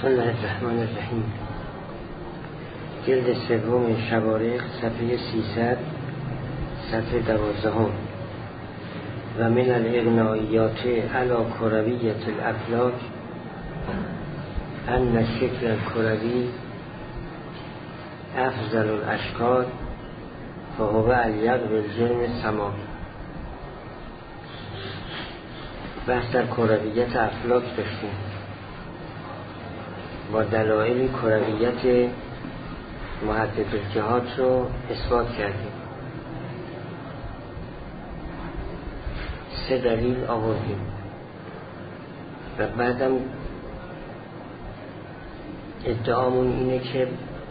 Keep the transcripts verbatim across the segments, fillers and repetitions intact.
بسم الله الرحمن الرحیم. جلد سوم شوارق صفحه سیصد صفحه دوازدهم. و من الاغنائیات علی کرویت الافلاک ان الشکل الکروی افضل الاشکال فهو الیق بالجرم السما. بحث در کرویت افلاک داشتیم، با دلایل کرویت محدد الجهات رو اثبات کردیم. سه دلیل آوردیم و بعدم ادعامون اینه که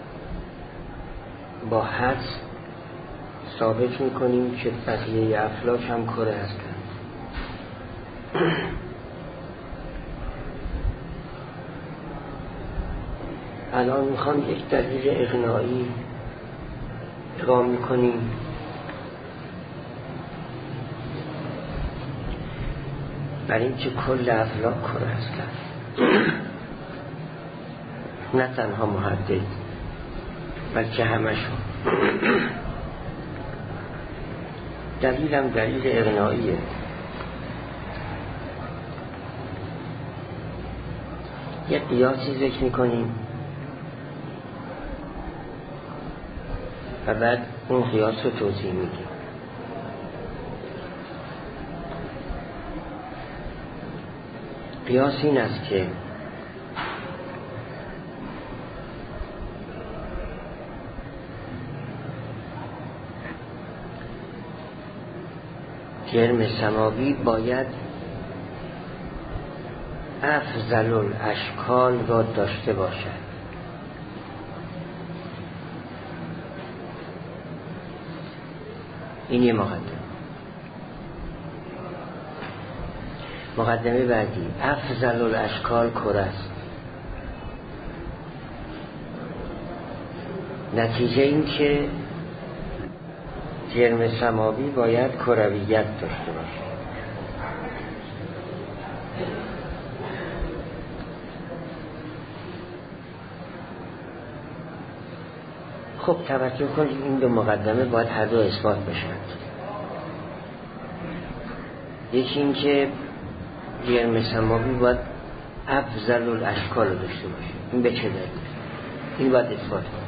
با حدس ثابت میکنیم که بقیه افلاک هم کره هستند. الان میخوام یک دلیل اقناعی اقام میکنیم برای اینکه کل افلاک کره هستند، نه تنها محدد بلکه همشون. دلیلم دلیل اقناعیه. یک قیاسی ذکر میکنیم و بعد اون قیاس رو توضیح میدیم. قیاس این است که جرم سماوی باید افضل الاشکال را داشته باشد. این یه مقدمه. مقدمه بعدی، افضل الاشکال کره است. نتیجه این که جرم سماوی باید کرویت داشته باشه. خب توجه کنید، این دو مقدمه باید هر دو اثبات بشن. یکی این که جرم سماوی باید افضل الاشکال رو داشته باشه. این به چه دلیل؟ این باید اثبات کنه.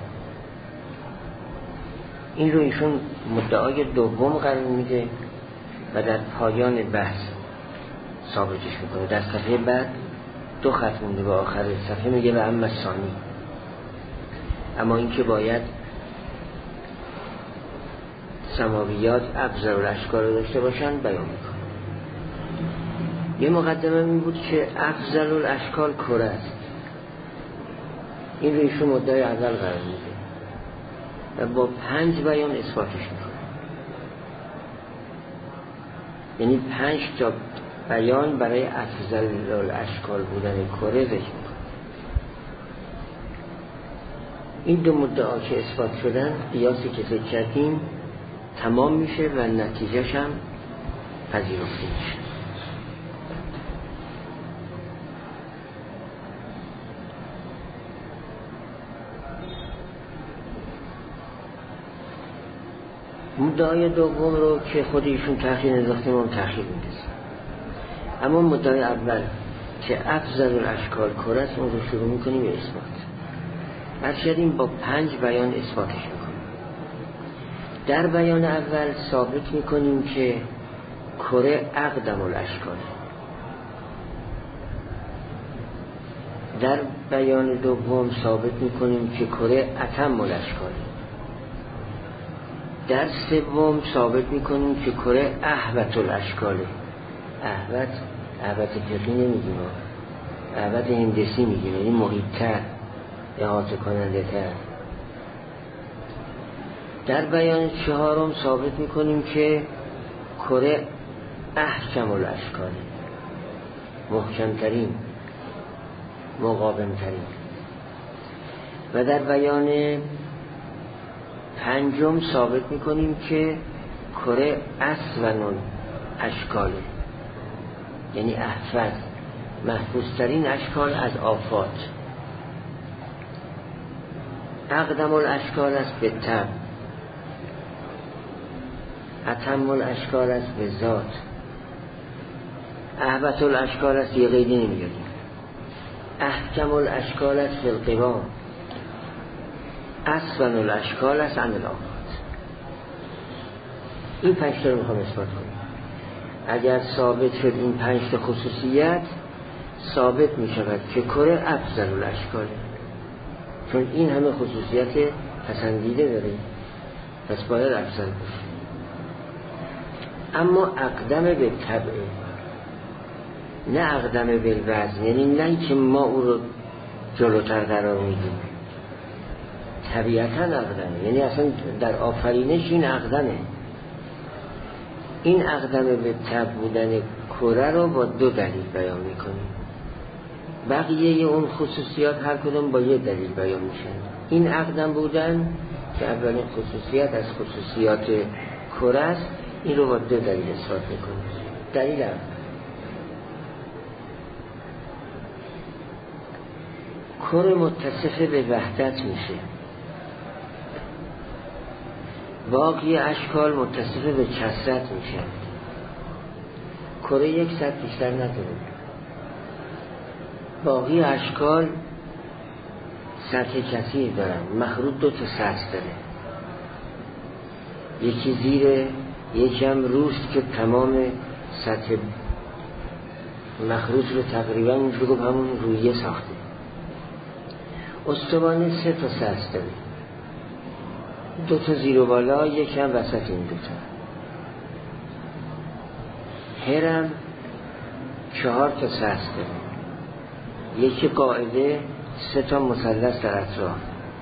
این رو ایشون مدعای دوم قرار میده و در پایان بحث ثابتش میکنه. در صفحه بعد دو خط مونده به آخر صفحه میگه و اما ثانی، اما این که باید سماویات افضل الاشکال رو داشته باشن بیان میکنه. یه مقدمه این بود که افضل الاشکال کره است. این رو ایشون مدعای اول قرار میده و با پنج بیان اثباتش میکنه. یعنی پنج تا بیان برای افضل الاشکال بودن کره ذکر میکنه. این دو مدعا که اثبات شدن، قیاسی که ذکر کردیم تمام میشه و نتیجهش هم پذیرفته میشه. مدعای دوم رو که خود ایشون تأخیر انداخته ما هم تأخیر میندازیم. اما مدعای اول که افضل الاشکال کره است، اون رو شروع میکنیم به اثبات. هر شدیم با پنج بیان اثباتش میکنیم. در بیان اول ثابت میکنیم که کره اقدم الاشکال. در بیان دوم ثابت میکنیم که کره اتم الاشکال. در سوم ثابت میکنیم که کره احوط الاشکاله. احوط احوط فقهی نمیگیم، احوط هندسی میگیم، یعنی محیط تر، احاطه کننده تر. در بیان چهارم ثابت میکنیم که کره احکم الاشکاله، محکمترین، مقاومترین. و در بیان پنجم ثابت میکنیم که کره اسون اشکاله، یعنی احفظ، محفوظ ترین اشکال از آفات. اقدم الاشکال است به طبع، اتم الاشکال است به ذات، اهبت الاشکال است، یه قیدی نمیاریم، احکم الاشکال است فی القوام، اسبن الاشکال است عن الآفات. این پنج تا رو میخوام اثبات کنیم. اگر ثابت شد این پنج تا خصوصیت، ثابت میشود که کره افضل الاشکاله، چون این همه خصوصیت پسندیده داره، پس باید افضل باشه. اما اقدم به طبع، نه اقدم به وزن، یعنی نه که ما او رو جلوتر قرار میدیم، طبیعتا اقدمه، یعنی اصلا در آفرینش این اقدمه. این اقدم به طبع بودن کره رو با دو دلیل بیان میکنیم، بقیه اون خصوصیات هر کدوم با یه دلیل بیان میشن. این اقدم بودن که اولین خصوصیت از خصوصیات کره است، این رو با دو دلیل اثبات میکنیم. دلیل اول، کره متصف به وحدت میشه، باقی اشکال متصف به کثرت میشه. کره یک سطح بیشتر نداره، باقی اشکال سطح کثیر دارن. مخروط دو تا سطح داره، یکی زیره، یکی هم روست که تمام سطح مخروط رو تقریبا بگم همون رویه ساخته. استوانه سه تا سطح داره، دو تا زیر و بالا، یکی هم وسط این دو تا. هرم چهار تا سطح داره، یکی قاعده، سه تا مثلث در اطراف.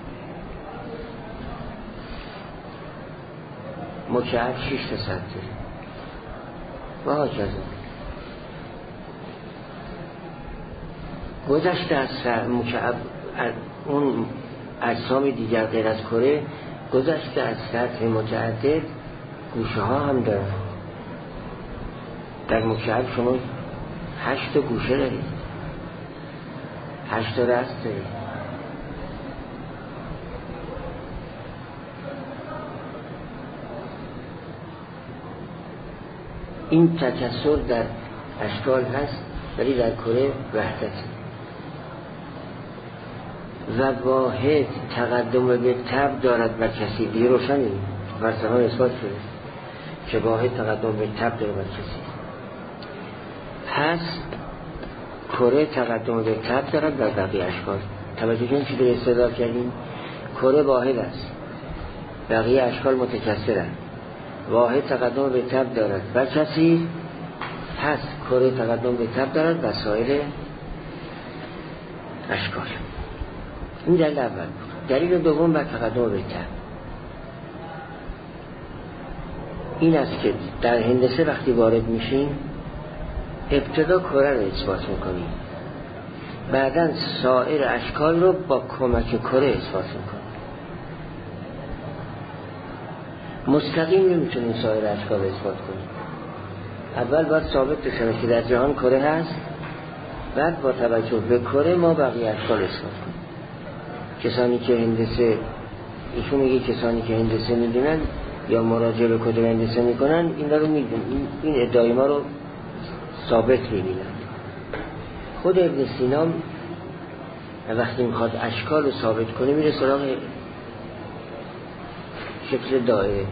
مکعب شش تا سطح داره و هاکذا. گذشته از مکعب اون اجسام دیگر غیر از کره، گذشته از سطح متعدد گوشه ها هم داره. در مکعب شما هشت گوشه دارید، هشت راست دارید. این تکثر در اشکال هست، ولی در کره وحدت و واحد تقدم به طبع دارد بر کسی. دیگه روشنی فلسفه اثبات شده که واحد تقدم به طبع دارد بر کسی. پس کره تقدم به طبع دارد بر بقیه اشکال. توجه کنید چی در استدلال کردیم؟ کره واحد است، بقیه اشکال متکثرند. واحد تقدم به طبع دارد بر کسی، پس کره تقدم به طبع دارد بر سایر اشکال. این دلیل اول بود. دلیل دوم بر تقدم به طبع این است که در هندسه وقتی وارد میشین، ابتدا کره رو اثبات میکنیم، بعداً سایر اشکال رو با کمک کره اثبات میکنیم. مستقیم نمیتونیم سایر اشکال رو اثبات کنیم. اول باید ثابت بشه که در جهان کره هست، بعد با توجه به کره ما بقیه اشکال اثبات کنیم. کسانی که هندسه، ایشون میگه کسانی که هندسه میدونن یا مراجعه به کد هندسه میکنن اینا رو میدونن، این, این ادعای ما رو ثابت میبینن. خود ابن سینا وقتی میخواد اشکال رو ثابت کنه میره سراغ شکل دایره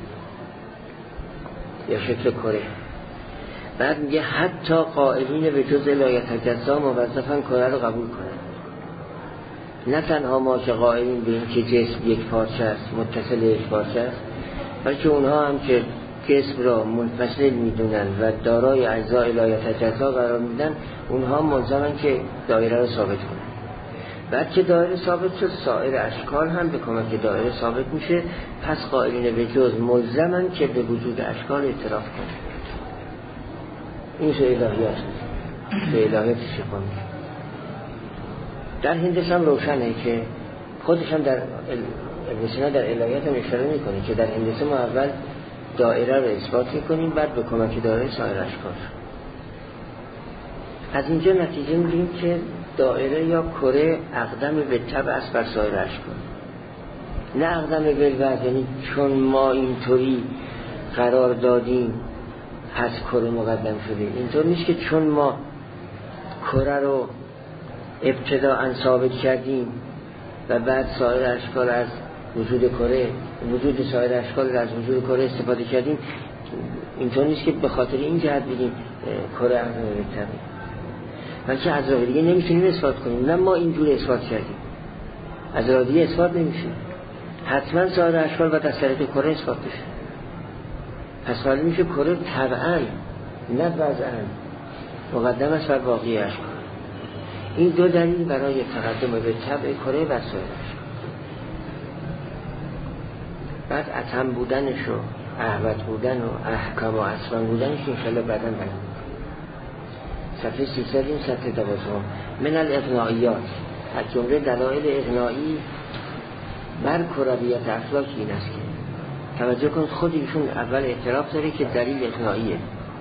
یا شکل کره، بعد میگه حتی قائلین به جز لایت جزا موظفن کره رو قبول کنن. نه تنها ما که قائلین به این که جسم یک پارچه است، متصل یک پارچه است، بلکه اونها هم که جسم را منفصل میدونن و دارای اجزای لایت جزا قرار میدن، اونها ملزمن که دایره رو ثابت کنن. بعد که دایره ثابت شد، سایر اشکال هم به کمک دایره ثابت میشه. پس قائلین به جز ملزمن که به وجود اشکال اعتراف کنن. این سه الهیات سه الهیات شیخانی در هندسه هم روشنه که خودش هم در ابن سینا در الهیات هم اشاره میکنه که در هندسه ما اول دایره رو اثبات میکنیم، بعد به کمک دایره سایر اشکال. از اینجا نتیجه میگیریم که دایره یا کره اقدم به طبع است بر سایر اشکال. نه اقدم بالوعد یعنی چون ما اینطوری قرار دادیم پس کره مقدم شده. اینطور نیست که چون ما کره رو ابتداءً ثابت کردیم و بعد سایر اشکال از وجود کره وجود سایر اشکال از وجود کره استفاده کردیم، اینطور نیست که به خاطر این جهت بگیم کره اقدم بالطبع، بلکه از راه دیگه نمیتونیم اثبات کنیم. نه ما اینجور اثبات کردیم، از راه دیگه اثبات نمیشه، حتما سایر اشکال باید از طریق کره اثبات بشه. پس معلوم میشه کره طبعاً نه وضعاً مقدم است بر باقی اشکال. این دو دلیل برای تقدم به طبع کره و سایر اشکال. بعد اتم بودنش و احوط بودن و احکام و اصفان بودنش انشالله بعداً بیان. صفحه سیصد این صفحه دوازدهم من الاغنائیات، از جمله دلایل اغنایی بر کرویت افلاک این است که توجه کن خود ایشون اول اعتراف داره که دلیل اغنائیه،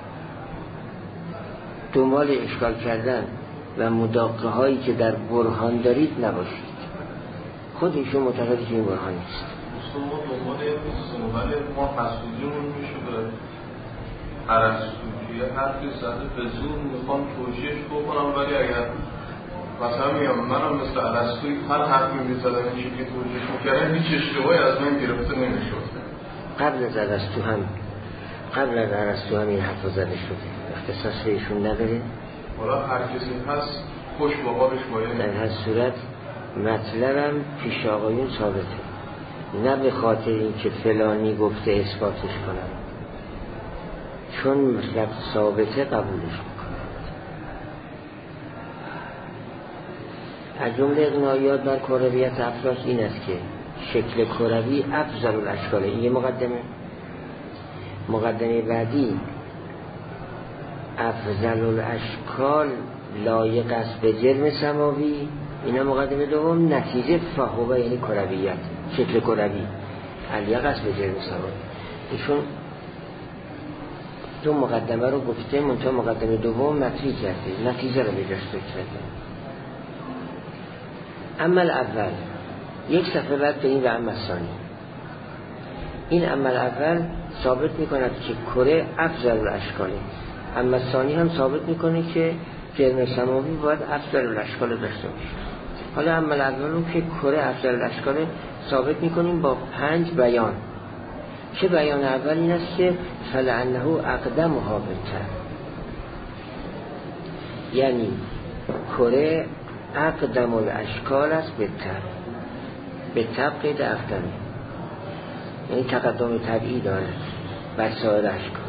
دنبال اشکال کردن و مداقه هایی که در برهان دارید نباشید. خود ایشون معتقده که این برهان نیست. ما دنبال ولی ما حسودیمون میشه به ارسطویی حرفی زده به زور میخوام توجیهش بکنم، ولی اگر مثلا میگم منم مثل ارسطویی هر حرفی میزدم این شکلی توجیهش میکردم هیچ اشتباهی از من گرفته نمیشد. قبل از ارسطو هم قبل از ارسطو هم این حرفا زده شده، اختصاص ایشون نداره. حالا هر کسی هست خوش با حالش باید. در هر صورت مطلبم پیش آقایون ثابته، نه به خاطر این که فلانی گفته اثباتش کنم، چون مطلب ثابته قبولش میکنم. از جمله اغنائیات بر کرویت افلاک این است که شکل کروی افضل الاشکال. این یه مقدمه. مقدمه بعدی افضل الاشکال لایق است به جرم سماوی. اینا مقدمه دوم. نتیجه فهوه یعنی کرویت، شکل کروی علیق است به جرم سماوی. ایشون دو مقدمه رو گفته، منتها مقدمه دوم مطرح کرده، نتیجه رو به جاش کرده. اما اول یک صفحه بعد به این و اما ثانی، این اما اول ثابت میکند که کره افضل الاشکاله، اما ثانی هم ثابت میکنه که جرم سماوی باید افضل الاشکال داشته باشه. حالا اما اول رو که کره افضل الاشکاله ثابت میکنیم با پنج بیان. که بیان اول این است که فلعنه اقدمها بالطبع، یعنی کره اقدم الاشکال است بالطبع، به طبع قید اقدمه، یعنی تقدم طبیعی داره بر سایر اشکال.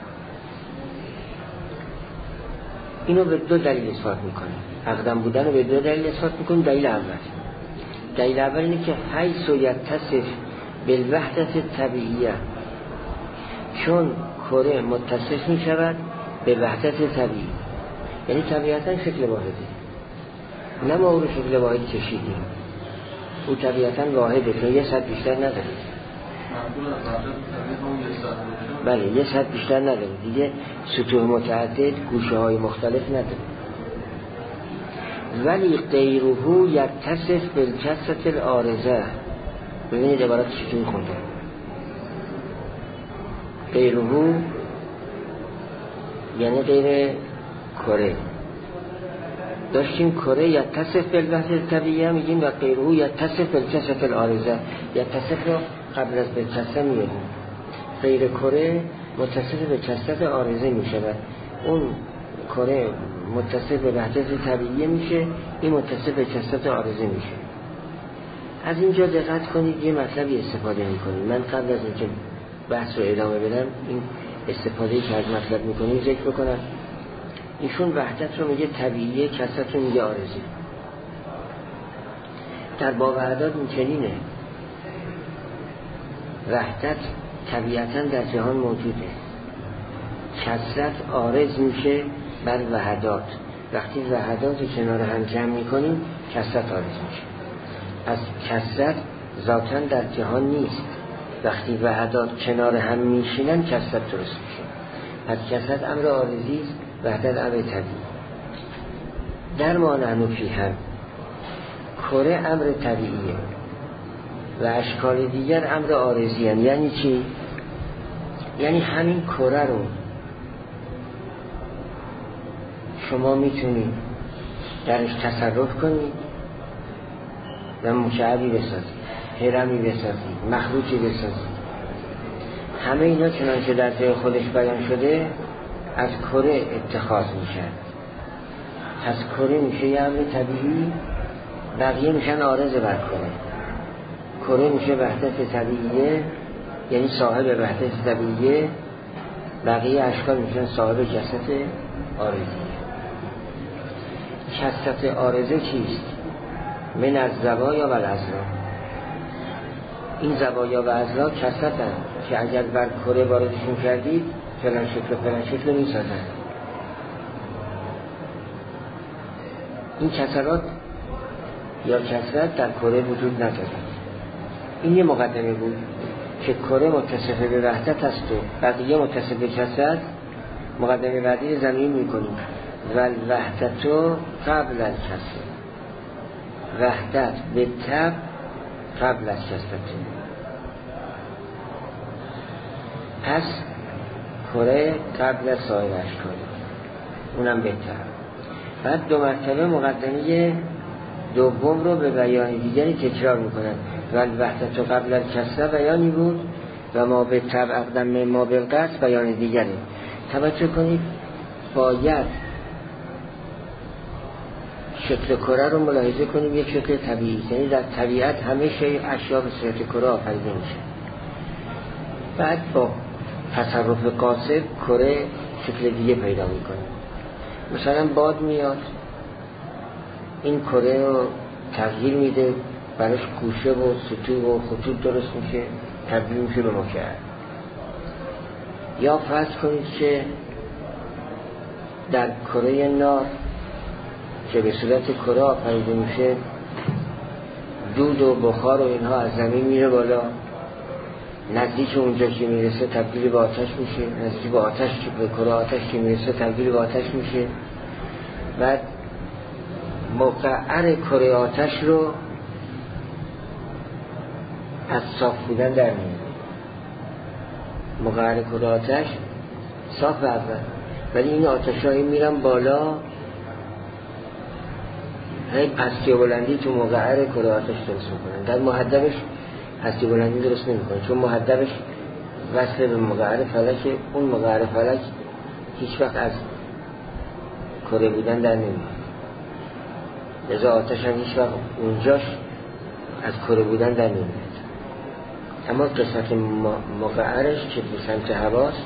اینو به دو دلیل اثبات میکنه، اقدم بودن رو به دو دلیل اثبات میکنه. دلیل اول دلیل اول اینه که حیث یتصف بالوحدت طبیعیه، چون کره متصف می شود به وحدت طبیعی، یعنی طبیعتا شکل واحده، نه ما او رو شکل واحد کشیدیم، او طبیعتا واحده که یه صد بیشتر نداره. بله یه صد بیشتر نداره دیگه، سطوح متعدد، گوشه های مختلف نداره. ولی غیره یتصف بالکثرة العارضه. ببینید عبارت چطور خونده. غیره یعنی غیر کره. داشتیم کره یتصف بالوحدت طبیعیه میگیم و غیره یتصف بالکثرة العارضه. یتصف رو قبل از بالکثرة میگیم. غیر کره متصف به کثرت عارضه میشود. اون کره متصف به وحدت طبیعیه میشه، این متصف به کثرت عارضه میشه. از اینجا دقت کنید یه مطلبی استفاده میکنید. من قبل از اینکه بحث رو ادامه بدم این استفاده‌ای که از مطلب میکنیم ذکر بکنم. ایشون وحدت رو میگه طبیعیه، کثرت رو میگه عارضی. در باب اعداد این چنینه، وحدت طبیعتا در جهان موجوده، کثرت عارض میشه بر وحدات. وقتی وحدات رو کنار هم جمع میکنیم کثرت عارض میشه. از کثرت ذاتاً در جهان نیست، وقتی وحدات کنار هم میشینن کثرت درست میشه. از کثرت امر عارضی است، وحدت امر طبیعی. در ما نحن فی هم کره امر طبیعیه، و اشکال دیگر امر عارضی هستند. یعنی چی؟ یعنی همین کره رو شما میتونید درش تصرف کنید و مکعبی بسازید، هرمی بسازید، مخروطی بسازید. همه اینا چنانچه در جای خودش بیان شده از کره اتخاذ میشه. از کره میشه یه امر طبیعی، بقیه میشن عارض بر کره. کره میشه وحدت طبیعیه، یعنی صاحب وحدت طبیعیه، بقیه اشکال میشن صاحب جسد عارضی. کثرت عارضه چیست؟ من از زوایا و الاضلاع. این زوایا و اضلاع کثرتن که اگر بر کره واردشون کردید فلان شکل و فلان شکل میسازن. این کثرات یا کثرت در کره وجود ندارد. این یه مقدمه بود که کره متصف به وحدت است و بقیه متصف به کثرت. مقدمه بعدی زمین میکنیم و وحدت قبل از کثرت. وحدت به تب قبل از کثرت. پس کره قبل از سایر اشکال، اونم به تب. بعد دو مرتبه مقدمه دوم رو به بیان دیگری تکرار میکنن. و وحدت قبل از کثرت بیانی بود و ما به تب اقدم ما بالقصد بیان دیگری. توجه کنید، باید شکل کره رو ملاحظه کنیم یک شکل طبیعی، یعنی در طبیعت همه شی اشیا به صورت کره آفریده میشه. بعد با تصرف قاصد کره شکل دیگه پیدا میکنه. مثلا باد میاد، این کره رو تغییر میده، براش گوشه و سطوح و خطوط درست میشه، تبدیل میشه به مکعب. یا فرض کنید که در کره نار که به صورت کره آفریده میشه، دود و بخار و اینها از زمین میره بالا، نزدیک اونجا که میرسه تبدیل به آتش میشه، نزدیک به آتش که به کره آتش که میرسه تبدیل به آتش میشه. بعد مقعر کره آتش رو از صاف بودن در میاد. مقعر کره آتش صاف اول، ولی این آتش هایی میرن بالا، هی پستی و بلندی تو مقعر کره آتش درست میکنن. در محدبش پستی بلندی درست نمیکنه، چون محدبش وصل به مقعر فلک. اون مقعر فلک هیچ وقت از کره بودن در نمیاد، لذا آتش هم هیچ وقت اونجاش از کره بودن در نمیاد. اما قسمت مقعرش که به سمت هواست،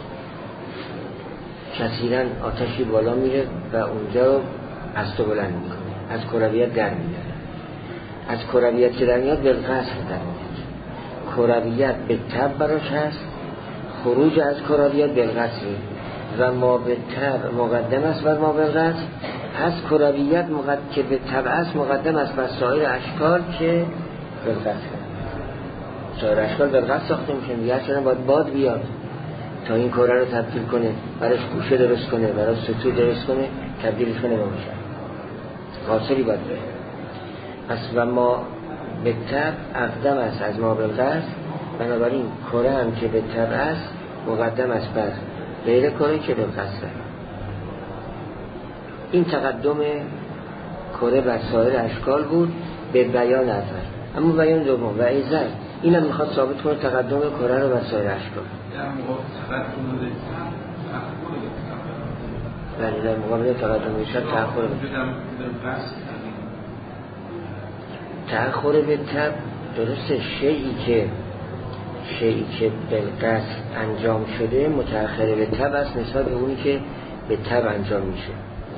کثیرا آتشی بالا میره و اونجا رو پست و بلند میکنه، از کرویت در میاد. از کرویت که در میاد بالقصد در میاد. کرویت به تب براش هست، خروج از کرویت بالقصد و ما به تب مقدم است بر ما بالقصد. پس کرویت مقدم که به تب است مقدم است بر سایر اشکال که بالقصد. سایر اشکال بالقصد ساخته میشن. دیگه اصلا باید باد بیاد تا این کره رو تبدیل کنه، براش گوشه درست کنه، براش سطوح درست کنه، تبدیلش کنه به مکعب. قاصری باید بیاد. پس و ما به تب اقدم است از ما بالقصد. بنابراین کره هم که به تب است مقدم است بر غیر کره که بالقصد. این تقدم کره بر سایر اشکال بود به بیان اول. اما بیان دوم و ایزد این هم میخواد ثابت کنه تقدم کره رو بر سایر اشکال. ولی در مقابل تقدم میشد تأخر تأخر به تب. درسته، شیئی که شیئی که بالقصد انجام شده متأخر به تب است نسبت به اونی که به تب انجام میشه.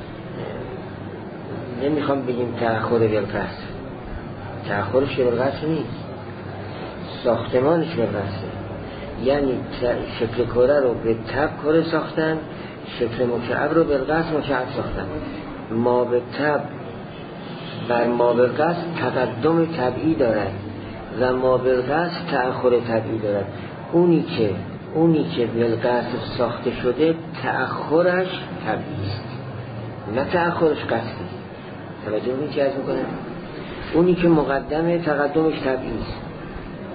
نمیخوام بگیم تأخر بالقصد، تأخرش بالقصد نیست، ساختمانش بالقصده. یعنی شکل کره رو به تب کره ساختن، شکل مکعب رو بالقصد مکعب ساختن. ما به تب بر ما بالقصد تقدم طبعی دارد و ما بالقصد تأخر طبعی دارد. اونی که اونی که بالقصد ساخته شده تأخرش طبعی است، نه تأخرش قصدی. توجه اونی که از میکنه اونی که مقدمه تقدمش طبعی است.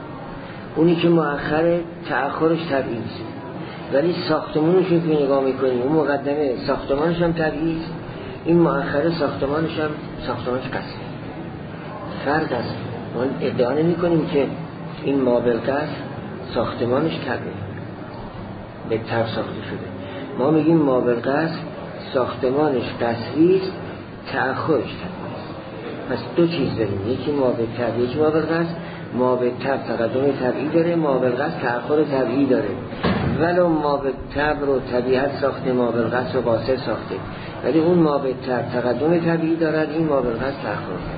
اونی که مؤخر تأخرش طبیعی است، ولی ساختمانش رو که نگاه میکنیم اون مقدمه ساختمانش هم طبیعی است، این مؤخر ساختمانش هم ساختمانش قصد. فرق است. ما ادعا نمی کنیم که این مابلغ ساختمانش طبیعی به طب ساخته شده. ما میگیم مابلغ ساختمانش قصری است، تأخرش طبیعی است. پس دو چیز داریم، یکی مابلغ طبیعی، یکی مابلغ است. مابلغ طب تقدم طبیعی داره، مابلغ است تأخر طبیعی داره. ولو مابلغ طب رو طبیعت ساخته، مابلغ است رو قاصر ساخته، ولی اون مابلغ طب تقدم طبیعی دارد، این مابلغ است تأخر.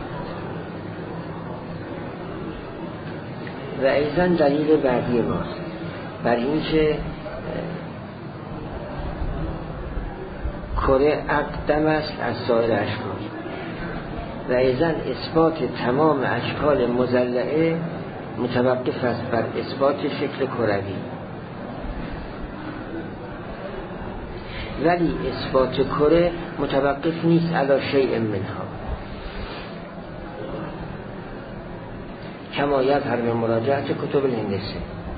و ایضا دلیل بعدی ماست بر این که کره اقدم است از سایر اشکال و ایضا اثبات تمام اشکال مضلعه متوقف است بر اثبات شکل کروی، ولی اثبات کره متوقف نیست علی شیء منها، کما یظهر من مراجعه کتب الهندسه.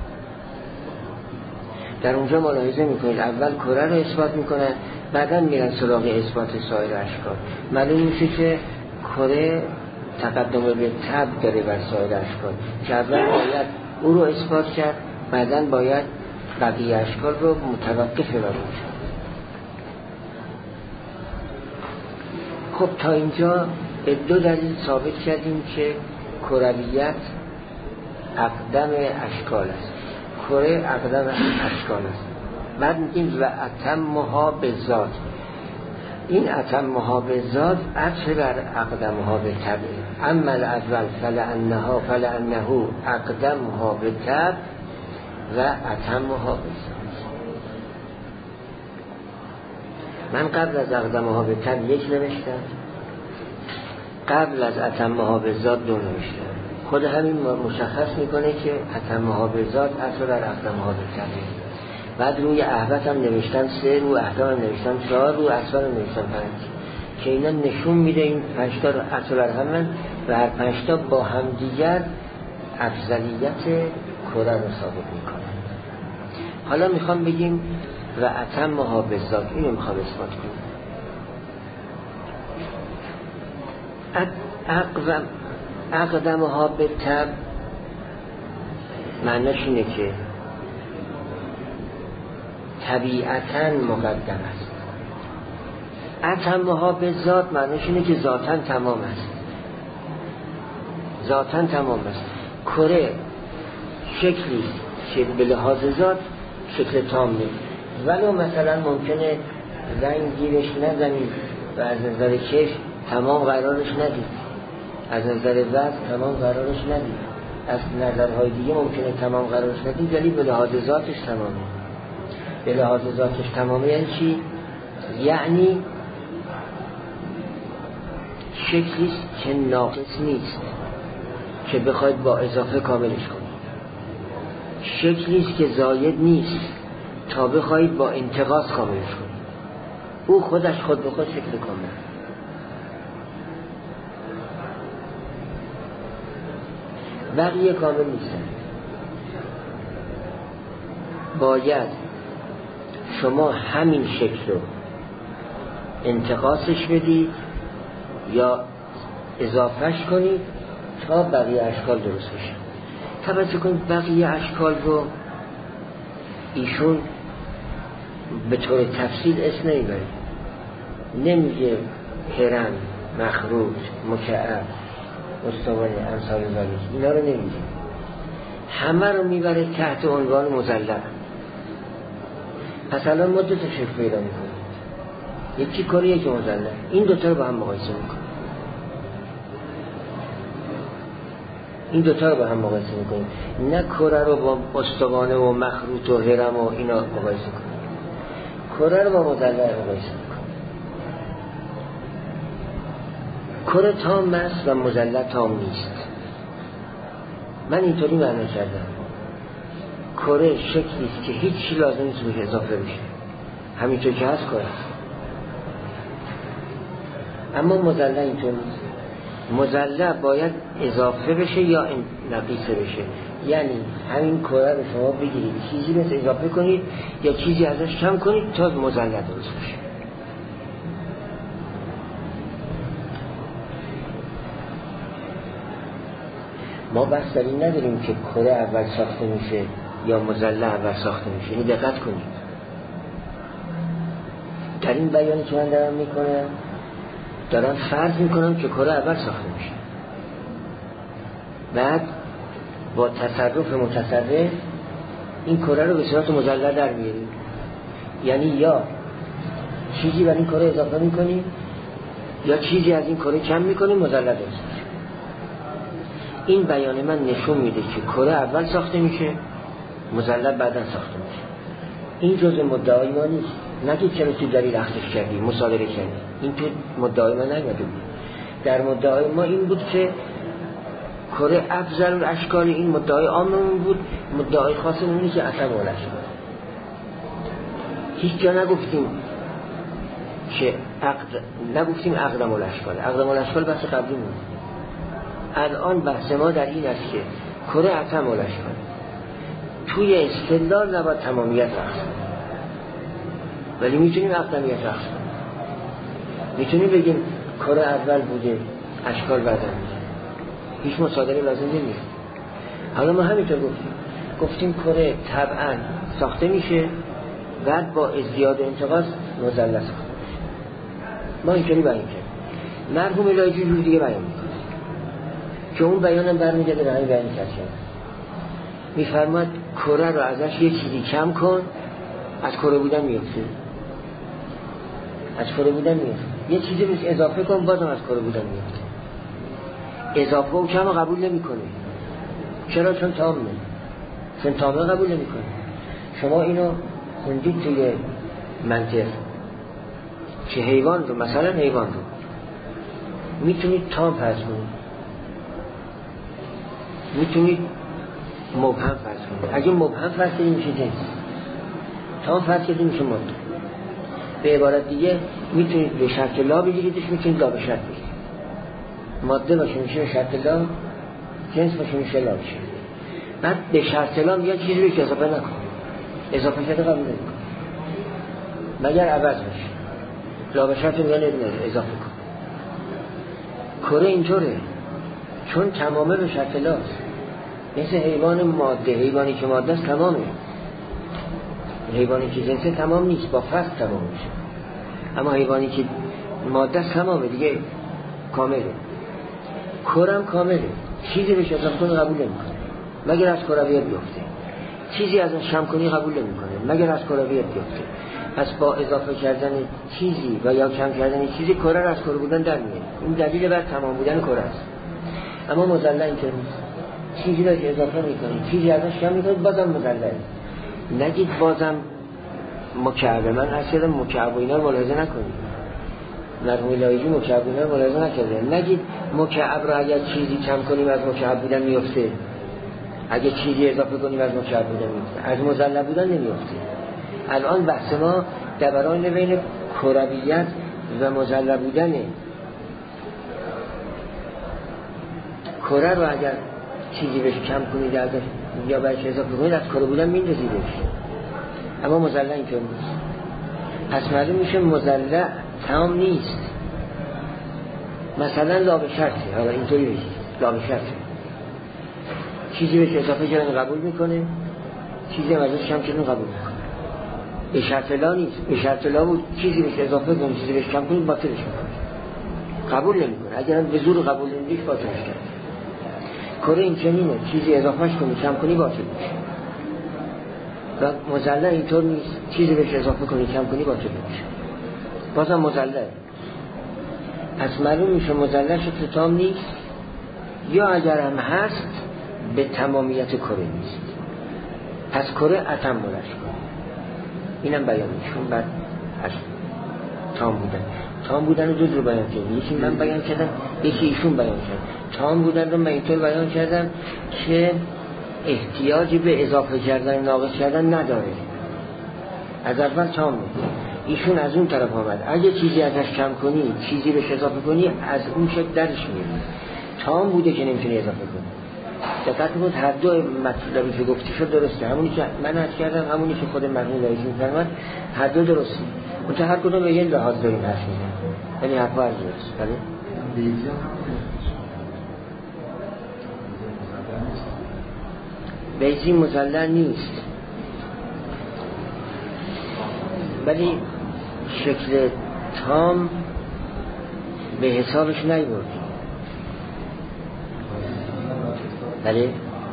در اونجا ملاحظه میکنید اول کره رو اثبات میکنن، بعدا میرن سراغ اثبات سایر اشکال. معلوم میشه که کره تقدم به طب داره بر سایر اشکال، که اول باید او رو اثبات کرد، بعدا باید بقیه اشکال رو متوقف بر اون شد. خب تا اینجا به دو دلیل ثابت کردیم که کرویت اقدم اشکال است، کره اقدم اشکال است. بعد میگیم و اتمها به ذات، این اتمها به ذات عطف بر اقدمها به طبع. اما الاول فلانها فلانه اقدمها به طبع و اتمها به ذات. من قبل از اقدمها به طبع یک نوشتم، قبل از اتمها به ذات دو نوشتم. خود همین مشخص میکنه که اتمها به ذات عطف بر اقدمها به طبع. بعد روی احوت هم نوشتم سه، روی احوت هم نوشتم چهار، روی اصفر هم نوشتم پنج، که اینا نشون میده این پنجتا رو عطف بر همن و هر پنجتا با هم دیگر افضلیت کره رو ثابت میکنن. حالا میخوام بگیم و اتمها به ذات، اینو میخوام اثبات کنیم. اقدم اقدمها به طبع معناش اینه که طبیعتاً مقدم است. اتمها به ذات معناش اینه که ذاتاً تمام است، ذاتاً تمام است. کره شکلی که به لحاظ ذات شکل تام نیست، ولو مثلا ممکنه رنگ گیرش نزنید و از نظر کش تمام قرارش ندید، از نظر وزن تمام قرارش ندید، از نظرهای دیگه ممکنه تمام قرارش ندید، ولی به لحاظ ذاتش تمامه. به لحاظ ذاتش تمامه یعنی چی؟ یعنی شکلیست که ناقص نیست که بخواید با اضافه کاملش کنید، شکلیست که زاید نیست تا بخواید با انتقاص کاملش کنید. او خودش خود به خود شکل کامل. بقیه کامل نیستن. باید شما همین شکل رو انتقاصش بدید یا اضافهش کنید تا بقیه اشکال درست بشه. توجه کنید بقیه اشکال رو ایشون به طور تفصیل اسم نمیبره، نمیگه هرم، مخروط، مکعب، استوانه، امثال ذالک، اینا رو نمیگه، همه رو میبره تحت عنوان مضلع. پس الان ما دو تا شکل پیدا میکنیم، یکی کره یکی مضلع، این دوتا رو با هم مقایسه میکنیم، این دوتا رو با هم مقایسه میکنیم، نه کره رو با استوانه و مخروط و هرم و اینا مقایسه کنیم، کره رو با مضلع مقایسه میکنیم. کره تام است و مضلع تام نیست. من اینطوری معنی کردم، کره شکلیست که هیچ چی لازم نیست روش اضافه بشه، همینطور که هست کره است. اما مضلع اینطور نیست، مضلع باید اضافه بشه یا نقیصه بشه، یعنی همین کره رو شما بگیرید چیزی مثل اضافه کنید یا چیزی ازش کم کنید تا مضلع درست بشه. ما بحث در این نداریم که کره اول ساخته میشه یا مضلع اول ساخته میشه. این دقت کنید در این بیانی که من دارم میکنم دارم فرض میکنم که کره اول ساخته میشه، بعد با تصرف متصرف این کره رو به صورت مضلع در میاریم، یعنی یا چیزی بر این کره اضافه میکنیم یا چیزی از این کره کم میکنیم مضلع درست میشه. این بیان من نشون میده که کره اول ساخته میشه مضلع بعدا ساخته میشه. این جزء مدعای ما نیست. نگید چرا تو دلیل اخذش کردی مصادره کردی، این تو مدعای ما نمیاد. در مدعای ما این بود که کره افضل الاشکال، این مدعای عاممون بود. مدعای خاصمون اینه که اتم الاشکال. هیچ جا نگفتیم که عقد، نگفتیم اقدم الاشکال. اقدم الاشکال بحث قبلی بود. الان بحث ما در این است که کره اتم الاشکال توی استدلال نباید تمامیت رخص، ولی میتونیم اقدمیت رخص کنیم. میتونیم بگیم کره اول بوده اشکال بعدن میشه، هیچ مصادره لازم نمیاد. حالا ما همینطور گفتیم گفتیم کره طبعا ساخته میشه بعد با ازدیاد و انتقاص مضلع ساخته میشه. ما اینطوری بیان کردیم. مرحوم الهی جور دیگه بیان میکنه که اون بیانم برمیگرده به همین بیانی که کردیم. میفرماد کره رو ازش یه چیزی کم کن از کره بودن میفته، از کره بودن میفته. یه چیزی بهش اضافه کن بازم از کره بودن میفته. اضافه و کم رو قبول نمی کنه. چرا؟ چون تامه، چون تامه قبول نمی کنه. شما اینو خوندید توی منطق که حیوان رو، مثلا حیوان رو میتونید تام فرض کنید، میتونید مبهم فرض کنید. اگه مبهم فرض کنید میشه جنس، تام فرض کنید میشه ماده. به عبارت دیگه میتونید به شرط لا بگیریدش، میتونید لا به شرط بگیرید. ماده باشه میشه به شرط لا، جنس باشه میشه لا بشه. بعد به شرط لا میگه چیزی رو که اضافه نکن، اضافه شده قبول نمی‌کنه مگر عوض بشه. لا به شرط میگه اضافه کن. کره اینطوره، چون تمامه به شرط لاست. مثل حیوان ماده، حیوانی که ماده است تمامه، حیوانی که جنسه تمام نیست، با فصل تمام میشه. اما حیوانی که ماده است تمامه دیگه، کامله. کرم کامله، چیزی بهش اضافه کنی قبول نمیکنه مگر از کرویت بیفته، چیزی ازش کم کنی قبول نمیکنه مگر از کرویت بیفته. پس با اضافه کردن چیزی و یا کم کردن چیزی کره از کره بودن در میاد. این دلیل بر تمام بودن کره است. اما مضلع اینطور نیست. چیزی را که اضافه میکنی چیزی ازش کم میکنی بازم مضلعه. نگید بازم مکعب. من اصلا مکعب و اینا رو ملاحظه نکنید. مرحوم الهی مکعب اینا رو ملاحظه نکرده. نگید مکعب را اگر چیزی کم کنیم از مکعب بودن میفته، اگه چیزی اضافه کنیم از مکعب بودن میفته، از مضلع بودن نمیفته. الان بحث ما دوران بین کرویت و مضلع بودنه. کره رو اگر چیزی بهش کم کنید ازش یا بهش اضافه کنید از کره بودن میندازیدش. اما مضلع اینطور نیست. پس معلوم میشه مضلع تمام نیست. مثلا لا به شرطه، حالا اینطوری بشید لا به شرطه، چیزی بهش اضافه کردن قبول میکنه، چیزی هم ازش کم کردن قبول میکنه. به شرط لا نیست. به شرط لا بود چیزی بهش اضافه کنید چیزی بهش کم کنید باطلش میکنه، قبول نمیکنه. اگر هم به زور قبول نمیدیش باطلش کرد. کره این چنینه، چیزی اضافهش کنی کم کنی باطل میشه. و مضلع اینطور نیست، چیزی بهش اضافه کنی کم کنی باطل میشه، بازم مضلع. پس معلوم میشه مضلع شکل تام نیست، یا اگر هم هست به تمامیت کره نیست. پس کره اتم بلش کن. اینم بیان میشون. بعد از تام بودن، تام بودن رو دو جور بیان کردم. یکی من بیان کردم، یکی ایشون بیان کرد. تام بودن رو من اینطور بیان کردم که احتیاجی به اضافه کردن ناقص کردن نداره. از اول تام بود. ایشون از اون طرف آمد، اگه چیزی ازش کم کنی، چیزی بهش اضافه کنی، از اون شکل درش میاری. تام بوده که نمیتونی اضافه کنی. دقت کنید هر دو مطلبی که گفتی شد درسته، همونی که من عرض کردم، همونی که خود مرحوم رئیسی می‌فرماد، هر دو درسته. اون هر کدوم به یه لحاظ داریم حرف میزنیم، یعنی حرفا از درست. بله بیضی مزلل نیست، ولی شکل تام به حسابش نیبرد. بله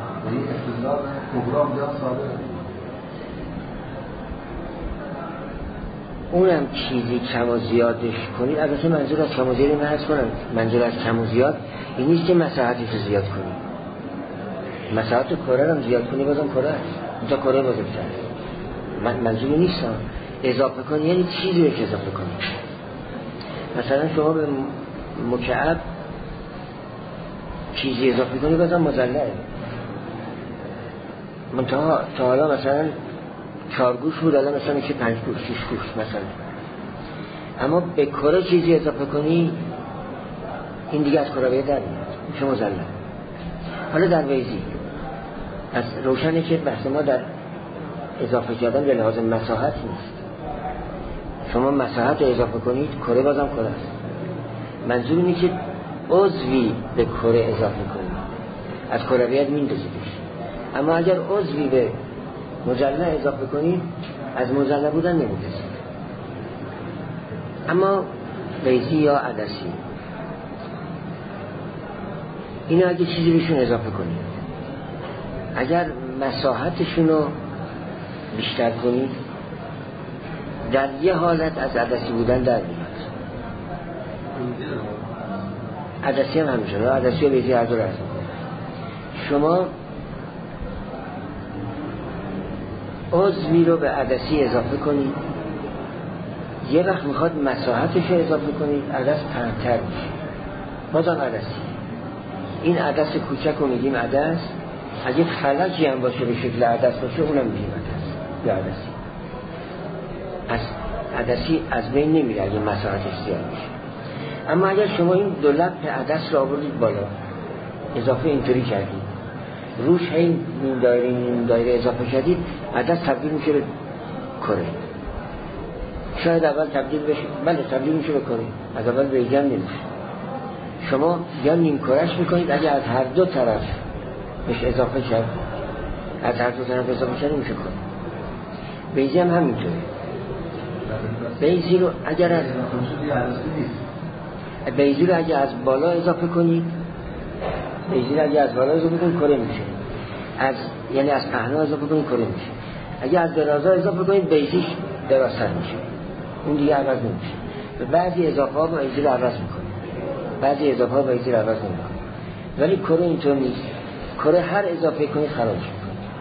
اونم چیزی کم و زیادش کنید. البته منظور از کم و زیادی من هست کنم، منظور از کم و زیاد این نیست که مساحتش رو زیاد کنید. مساحت کره رو زیاد کنی بازم کره هست، اونجا کره بازمتر. من منظور نیست اضافه کنی یعنی چیزی بهش اضافه کنی. مثلا شما به مکعب چیزی اضافه کنی بازم مزلله. منتها تا حالا مثلا چهار گوش بود، الان مثلا میشه پنج گوش، شش گوش مثلا. اما به کره چیزی اضافه کنی این دیگه از کره بیاد در میاد، میشه مزلل. حالا در بیضی از روشنه که بحث ما در اضافه کردن به لحاظ مساحت نیست. شما مساحت رو اضافه کنید کره بازم کره است. منظور اینه که عضوی به کره اضافه کنید، از کره بیاد میندازیدش. اما اگر عضوی به مجلل اضافه کنید از مجلل بودن نمیندازید. اما بیضی یا عدسی اینا اگه چیزی بهشون اضافه کنید، اگر مساحتشون رو بیشتر کنید در یه حالت از عدسی بودن در میاد. عدسی هم همینجور، عدسی و بیضی هر دو هست. شما عضوی رو به عدسی اضافه کنید، یه وقت میخواد مساحتش رو اضافه کنید، عدس پهن‌تر میشه، بازم عدسی. این عدس کوچک رو میگیم عدس، اگه فلجی هم باشه به شکل عدس باشه اونم میگیم عدس یا عدسی. از عدسی از بین نمیره اگه مساحتش زیاد میشه. اما اگر شما این دو لب عدس رو آوردید بالا، اضافه اینطوری کردید، روش هی نیم دایره نیم دایره اضافه کردید، عدس تبدیل میشه به کره. شاید اول تبدیل بشه، بله تبدیل میشه به کره، از اول بیضی هم نمیشه. شما یا نیم کرهش میکنید، اگه از هر دو طرف بهش اضافه کرد، از هر دو طرف اضافه کرد میشه کره. بیضی هم همینطوره. بیضی رو اگر از بیضی رو اگه از بالا اضافه کنید، بیضی رو اگه از بالا اضافه کنید کره میشه. از یعنی از پهنا اضافه کنید کره میشه. اگه از درازا اضافه کنید بیضیش درازتر میشه، اون دیگه عوض نمیشه. به بعضی اضافه ها بیضی رو عوض میکنه، بعضی اضافه ها بیضی رو عوض نمیکنه. ولی کره اینطور نیست. کره هر اضافه کنید خراب میشه.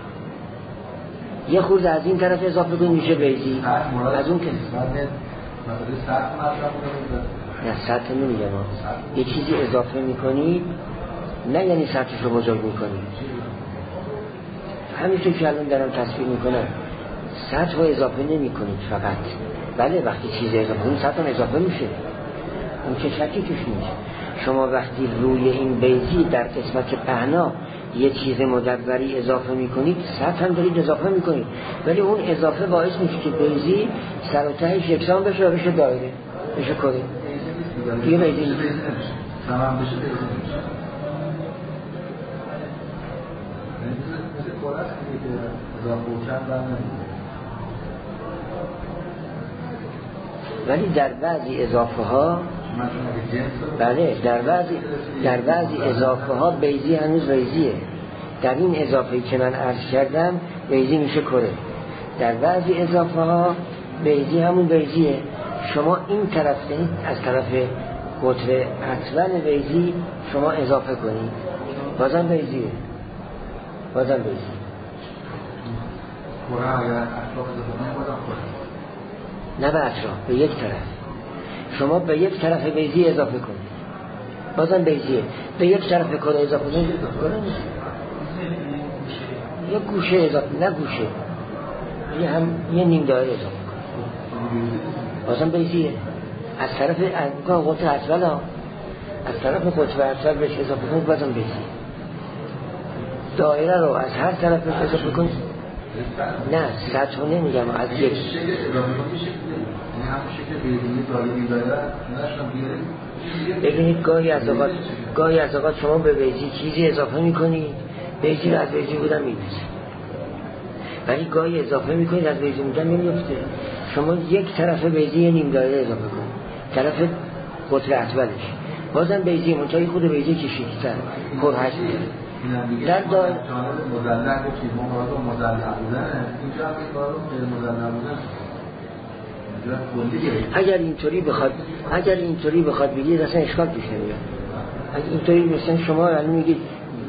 یه خورده از این طرف اضافه کنید میشه بیضی، از اون که نه سطح نمیگم، یه چیزی اضافه میکنید نه یعنی سطحش رو بزرگ میکنید. همینطور که الان دارم تصویر میکنم، سطح رو اضافه نمی کنید فقط. بله وقتی چیزی اضافه کنید سطح هم اضافه میشه، اون چه شکی توش نیست. شما وقتی روی این بیضی در قسمت پهنا یه چیز مدوری اضافه میکنید، سطح هم دارید اضافه میکنید، ولی اون اضافه باعث میشه که بیضی سر و تهش یکسان بشه و بشه دایره، بشه کره. دیگه بیضی نیست. تمام بشه بیضی میشه. مثل کره است که اضافه و کم بر نمیده. ولی در بعضی اضافه ها بله در بعضی در بعضی اضافه ها بیضی هنوز بیضیه. در این اضافه‌ای که من عرض کردم بیضی میشه کره. در بعضی اضافه ها بیضی همون بیضیه. شما این طرف از طرف قطر اطول بیضی شما اضافه کنید، بازم بیضیه، بازم بیضی. کره اگر اطراف اضافه کنید بازم کره، نه به اطراف، به یک طرف. شما به یک طرف بیضی اضافه کنید بازم بیضیه، به یک طرف کره اضافه کنید کره نیست، یک گوشه اضافه، نه گوشه، یه هم یه نیم دایره اضافه کنید. بازم بیزیه. از طرف امکان قطر اصول ها از طرف قطر اصول بهش اضافه کنید بازم بیزیه. دایره رو از هر طرف بهش اضافه کنید. نه سطح رو نمیگم از یک شکل اضافه کنید شکل یعنی همون شکل بیرونی دایره دایره نشون بیاره. ببینید گاهی از اوقات گاهی از اوقات شما به بیزی چیزی اضافه میکنید بیزی رو از بیزی بودن میبینید، ولی گاهی اضافه میکنید از بیزی بودن نمیفته. شما یک طرف بیزی نیم دایره اضافه کنید طرف قطر اطولش بازم بیزی منتهی خود بیزی کشیدتر پرحجم در دایره مدلل گفتید ما مراد مدلل بودن اینجا هم این کارو غیر مدلل بودن. اگر اینطوری بخواد اگر اینطوری بخواد بگید اصلا اشکال پیش نمیاد. اگر اینطوری مثلا شما الان میگید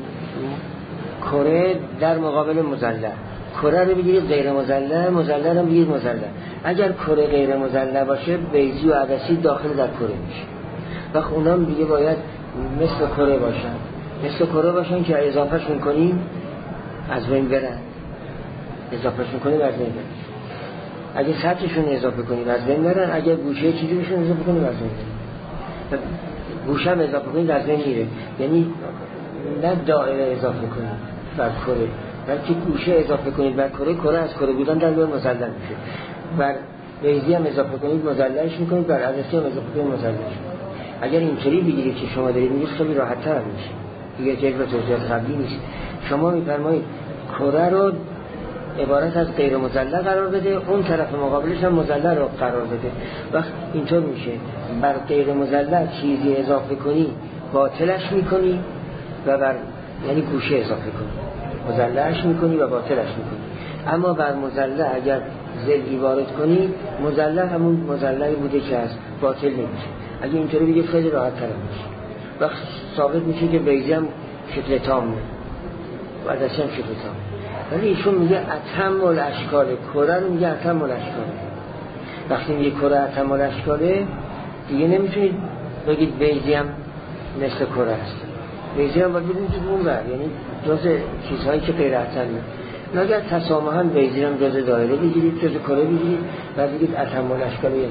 کره در مقابل مذلل، کره رو بگیرید غیر مذلل، مذلل رو بگیرید مذلل. اگر کره غیر مذلل باشه بیضی و عدسی داخل در کره میشه و اونام دیگه باید مثل کره باشن مثل کره باشن که اضافهش میکنیم از بین برن اضافهش میکنیم از بین برن. اگه سطحشون اضافه کنید از بین برن، اگه گوشه چیزی بهشون اضافه کنید از بین برن. گوشه هم اضافه کنید از بین میره، یعنی نه دایره اضافه کنید بر کره بلکه گوشه اضافه کنید بر کره، کره از کره بودن در بیان مذلل میشه. بر بیضی هم اضافه کنید مذللش میکنید، بر عدسی هم اضافه کنید مذللش میکنید. اگر اینطوری بگیرید که شما دارید میگید خیلی راحت تر میشه دیگه، جبر توضیحات قبلی نیست. شما میفرمایید کره رو عبارت از غیر مذلل قرار بده، اون طرف مقابلش هم مذلل رو قرار بده. وقت اینطور میشه بر غیر مذلل چیزی اضافه کنی باطلش میکنی و بر یعنی گوشه اضافه کنی مذللش میکنی و باطلش میکنی. اما بر مذلل اگر زلی وارد کنی مذلل همون مذللی بوده که از باطل نمیشه. اگه اینطوری بگید خیلی راحت تر میشه. وقت ثابت میشه که بیضی هم شکل تامه و عدسی هم شکل تامه. ولی ایشون میگه اتم الاشکال، کره رو میگه اتم الاشکال. وقتی میگه کره اتم الاشکاله دیگه نمیتونید بگید بیضی هم مثل کره است. بیضی هم باید بگید تو اون بر یعنی جز چیزهایی که غیر اتمه. اگر تسامحاً بیضی هم جز دایره بگیرید جز کره بگیرید و بگید اتم الاشکال. یعنی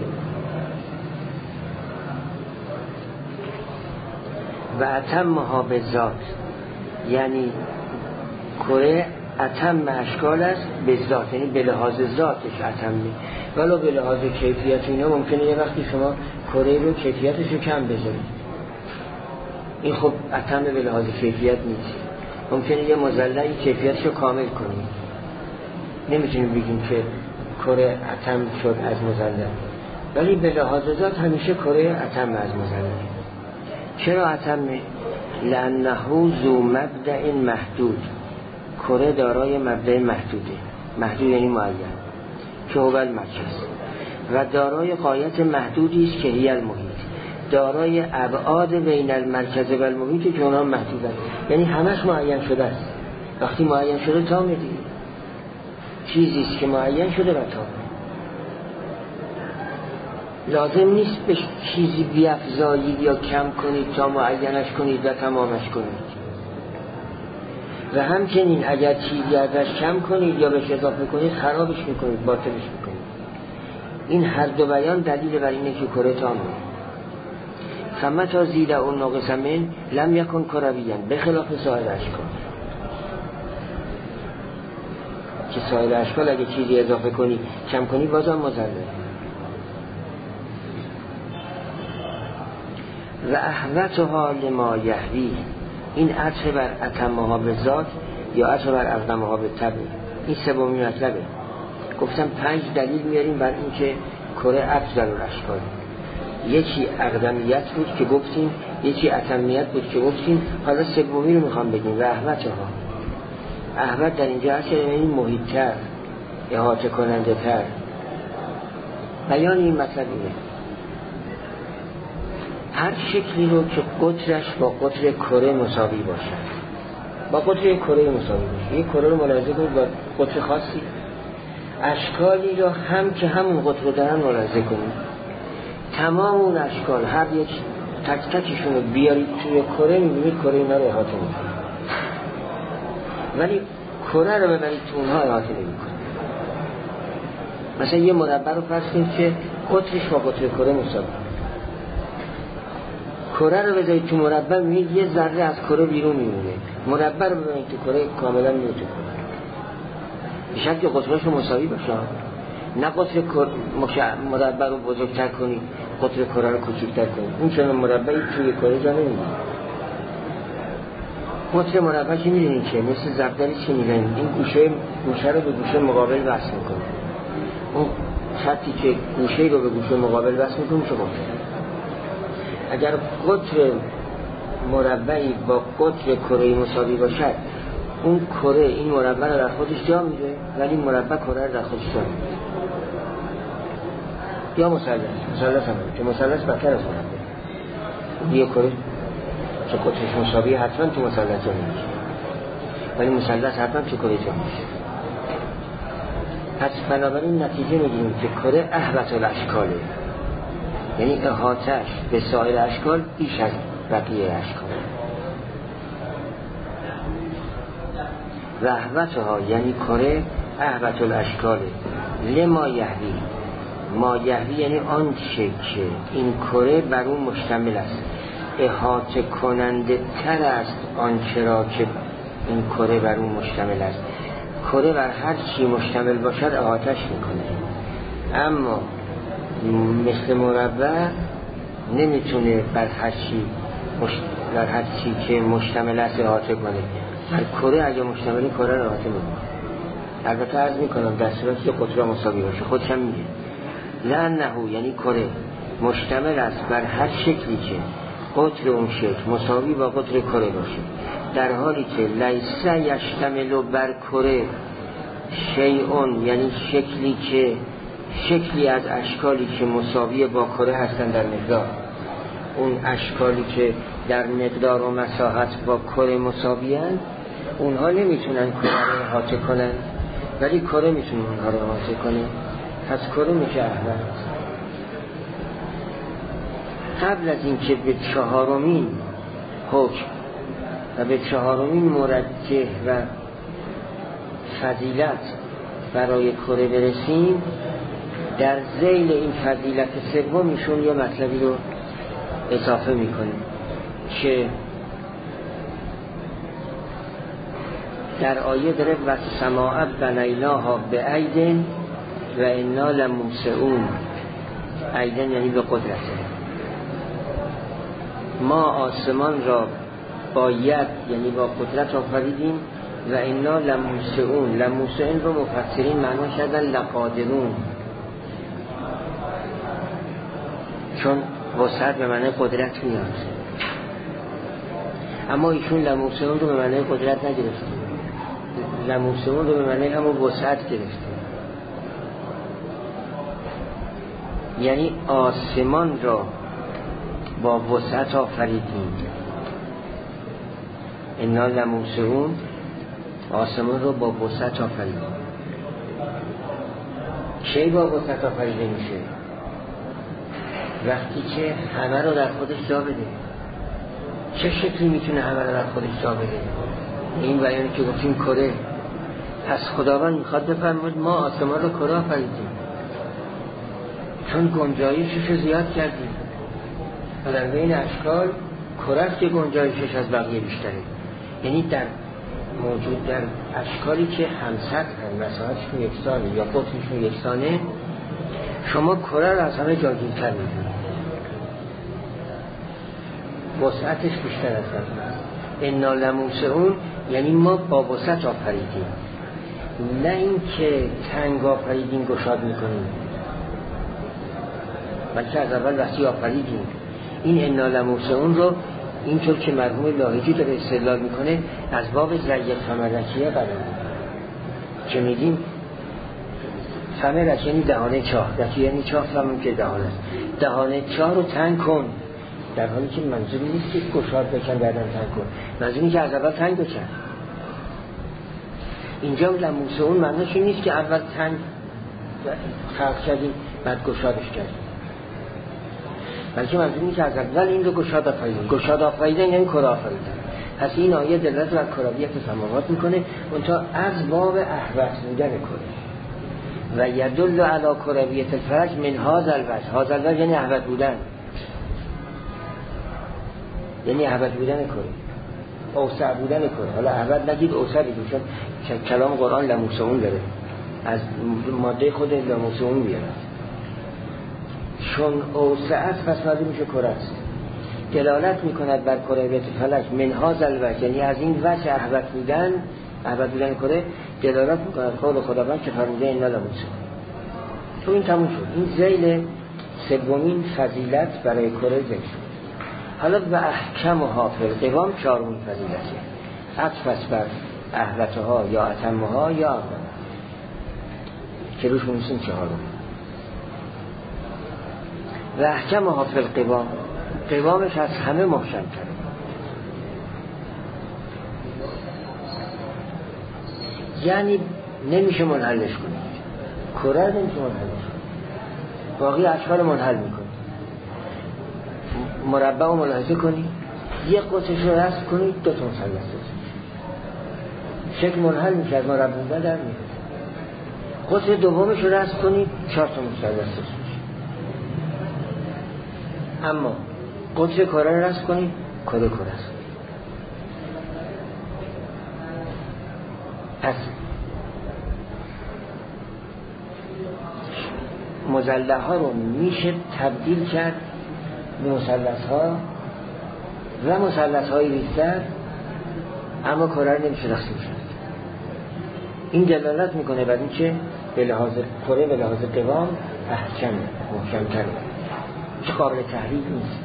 و اتمها به ذات، یعنی کره اتم اشکال است به ذات، یعنی به لحاظ ذاتش اتمه. ولو به لحاظ کیفیت اینا ممکنه یه وقتی شما کره رو کیفیتش رو کم بذارید، این خب اتم به لحاظ کیفیت نیست. ممکنه یه مذللی کیفیتش رو کامل کنید، نمیتونیم بگیم که کره اتم شد از مذلل، ولی به لحاظ ذات همیشه کره اتم از مذلل. چرا اتمه؟ لانه ذو مبدأ محدود، کره دارای مبدأ محدوده، محدود یعنی معین، که هو المرکز، و دارای غایت محدودی است که هی المحیط، دارای ابعاد بین المرکز و المحیط که اونها محدودن، یعنی همش معین شده است. وقتی معین شده تامه دیگه، چیزی است که معین شده و تامه. لازم نیست به چیزی بیفزایید یا کم کنید تا معینش کنید و تمامش کنید. و همچنین اگر چیزی ازش کم کنید یا بهش اضافه کنید خرابش میکنید، باطلش میکنید. این هر دو بیان دلیل بر اینه که کره تامه. فمتا زید اون ناقص من لم یکن کرویان به خلاف سایر اشکال، که سایر اشکال اگه چیزی اضافه کنی کم کنی بازم مذلل. و احوتها لما یحوی، این عطف بر اتمها به ذات یا عطف بر اقدمها به طبع. این سومین مطلبه. گفتم پنج دلیل میاریم بر این که کره افضل الاشکال. یکی اقدمیت بود که گفتیم، یکی اتمیت بود که گفتیم، حالا سومی رو میخوام بگیم و احوتها. احوت در اینجا هست یعنی محیط‌تر، احاطه کننده تر. بیان این مطلب اینه هر شکلی رو که قطرش با قطر کره مساوی باشه، با قطر کره مساوی باشه، یک کره رو ملاحظه کنید با قطر خاصی، اشکالی رو هم که همون قطر رو دارن ملاحظه کنید، تمام اون اشکال هر یک تک تکشون رو بیارید توی کره، میبینید کره اینا رو احاطه میکنه. ولی کره رو ببرید تو اونها احاطه نمیکنه. مثلا یه مربع رو فرض کنید که قطرش با قطر کره مساوی. کره رو بذارید تو مربع میبینید یه ذره از کره بیرون میمونه. مربع رو ببینید تو کره کاملا میره تو کره. بیشک که قطرش رو مساوی باشه، نه قطر مربع رو بزرگتر کنید قطر کره رو کوچکتر کنید. اون چون مربعی توی کره جا نمیده. قطر مربع که میدونید که مثل زبدری چه میگن، این گوشه گوشه رو به گوشه مقابل وصل میکنه. اون خطی که گوشه رو به گوشه مقابل وصل میکنه میشه قطر. اگر قطر مربعی با قطر کره مساوی باشد، اون کره این مربع رو در خودش جا میده، ولی مربع کره رو در خودش جا میده. یا مثلث، مثلث هم که مثلث بدتر از مربع. یه کره چه قطرش مساوی حتما تو مثلث جا میشه، ولی مثلث حتما تو کره جا میشه. پس بنابراین نتیجه میگیریم که کره احوط الاشکاله، یعنی احاطه‌اش به سایر اشکال بیش از بقیه اشکال. رهبتها یعنی کره احوط الاشکاله لما یحوی، ما یحوی یعنی آنچه که این کره بر اون مشتمل است، احاطه کننده تر است آنچه را که این کره بر اون مشتمل است. کره بر هر چی مشتمل باشد احاطه‌اش میکنه، اما مثل مربع نمیتونه بر هر چی مش... بر هر چی که مشتمل است احاطه کنه. بر کره اگه مشتمل کره رو احاطه میکنه. البته عرض میکنم در صورتی که قطر مساوی باشه. خودش هم میگه لأنه یعنی کره مشتمل است بر هر شکلی که قطر اون شکل مساوی با قطر کره باشه، در حالی که لیس یشتمل بر کره شیئون یعنی شکلی که شکلی از اشکالی که مساوی با کره هستن در مقدار. اون اشکالی که در مقدار و مساحت با کره مساوی هستند، اونها نمیتونن کره رو احاطه کنن، ولی کره میتونه اونها رو احاطه کنه. پس کره میشه احوط. قبل از اینکه به چهارمین حکم و به چهارمین مرجح و فضیلت برای کره برسیم، در ذیل این فضیلت سومیشون یه مطلبی رو اضافه میکنه که در آیه داره و سماع بنیناها به ایدن و انا لموسعون. ایدن یعنی به قدرت. ما آسمان را با ید یعنی با قدرت آفریدیم و انا لموسعون. لموسعون رو مفسرین معنا کردن لقادرون، چون وسعت به معنی قدرت میاد، اما ایشون لموسعون رو به معنی قدرت نگرفته، لموسعون رو به معنی همون وسعت گرفته. یعنی آسمان را با وسعت آفریدیم. انا لموسعون، آسمان را با وسعت آفریدیم. کی با وسعت آفریده میشه؟ وقتی که همه رو در خودش جا بده. چه شکلی میتونه همه رو در خودش جا بده؟ این بیانی که گفتیم کره. پس خداوند میخواد بفرماید ما آسمان رو کره آفریدیم، چون گنجایشش رو زیاد کردیم و در بین اشکال کره است که گنجایشش از بقیه بیشتره. یعنی در موجود در اشکالی که همسط هم مساحتشون یکسانه یا قطرشون یکسانه، شما کره رو از همه جاگیرتر میدونید، وسعتش بیشتر از همه. انا لموسعون یعنی ما با وسعت آفریدیم، نه این که تنگ آفریدیم گشاد میکنیم، بلکه از اول وسیع آفریدیم. این انا لموسعون رو اینطور که مرحوم لاهیجی داره استدلال میکنه از باب ضیق فمرکیه قرار میده که میگیم فمرک یعنی دهانه چاه، رکی یعنی چاه فمون که دهانه است. دهانه چاه رو تنگ کن، در حالی که منظوری نیست که گشاد بکن بعدن تنگ کن، منظوری که از اول تنگ بکن. اینجا لموسعون معنیش این نیست که اول تنگ خلق کردیم بعد گشادش کردیم، بلکه منظوری که از اول این رو گشاد آفریدن. گشاد آفریدن یعنی کره آفریدن. پس این آیه دلالت بر کرویت سماوات میکنه، اونتا از باب احوط بودن کره. و یدل علی کرویت الفلک من هذا الوجه. هذا الوجه یعنی احوط بودن، یعنی احوط بودن کره، اوسع بودن کره. حالا احوط نگید اوسع بگید، چون کلام قرآن لموسعون داره، از ماده خود لموسعون بیاره، چون اوسع است پس معلوم میشه کره است. دلالت میکند بر کرویت الفلک من هذا الوجه، یعنی از این وجه احوط بودن، احوط بودن کره دلالت میکند قول خداوند که فرموده اینا لموسعون. تو این تموم شد. این ذیل سومین فضیلت برای کره ذکر شد. حالا به احکمها فی القوام چهارمین فضیلته، عطف است بر احوطها یا اتمها یا اول که روش می‌نویسیم چهارم. و احکمها فی القوام، قوامش از همه محکم کرده، یعنی نمیشه منحلش کنید، کره نمیشه منحلش کنید، باقی اشکال منحل میکنید. مربع رو ملاحظه کنید، یک قطعش رو رسم کنید، دو تا مثلث شکل منحل میشه، از مربع در میاد. قطع دومش رو رسم کنید، چهار تا مثلث میشه. اما قطع کره رو رسم کنید، کره کره است. پس مضلع ها رو میشه تبدیل کرد به مثلث ها و مثلث های ریزتر، اما کره رو نمیشه تقسیم کرد. این دلالت میکنه بر این که به لحاظ کره، به لحاظ قوام احکم محکم‌تره، که قابل تحریف نیست.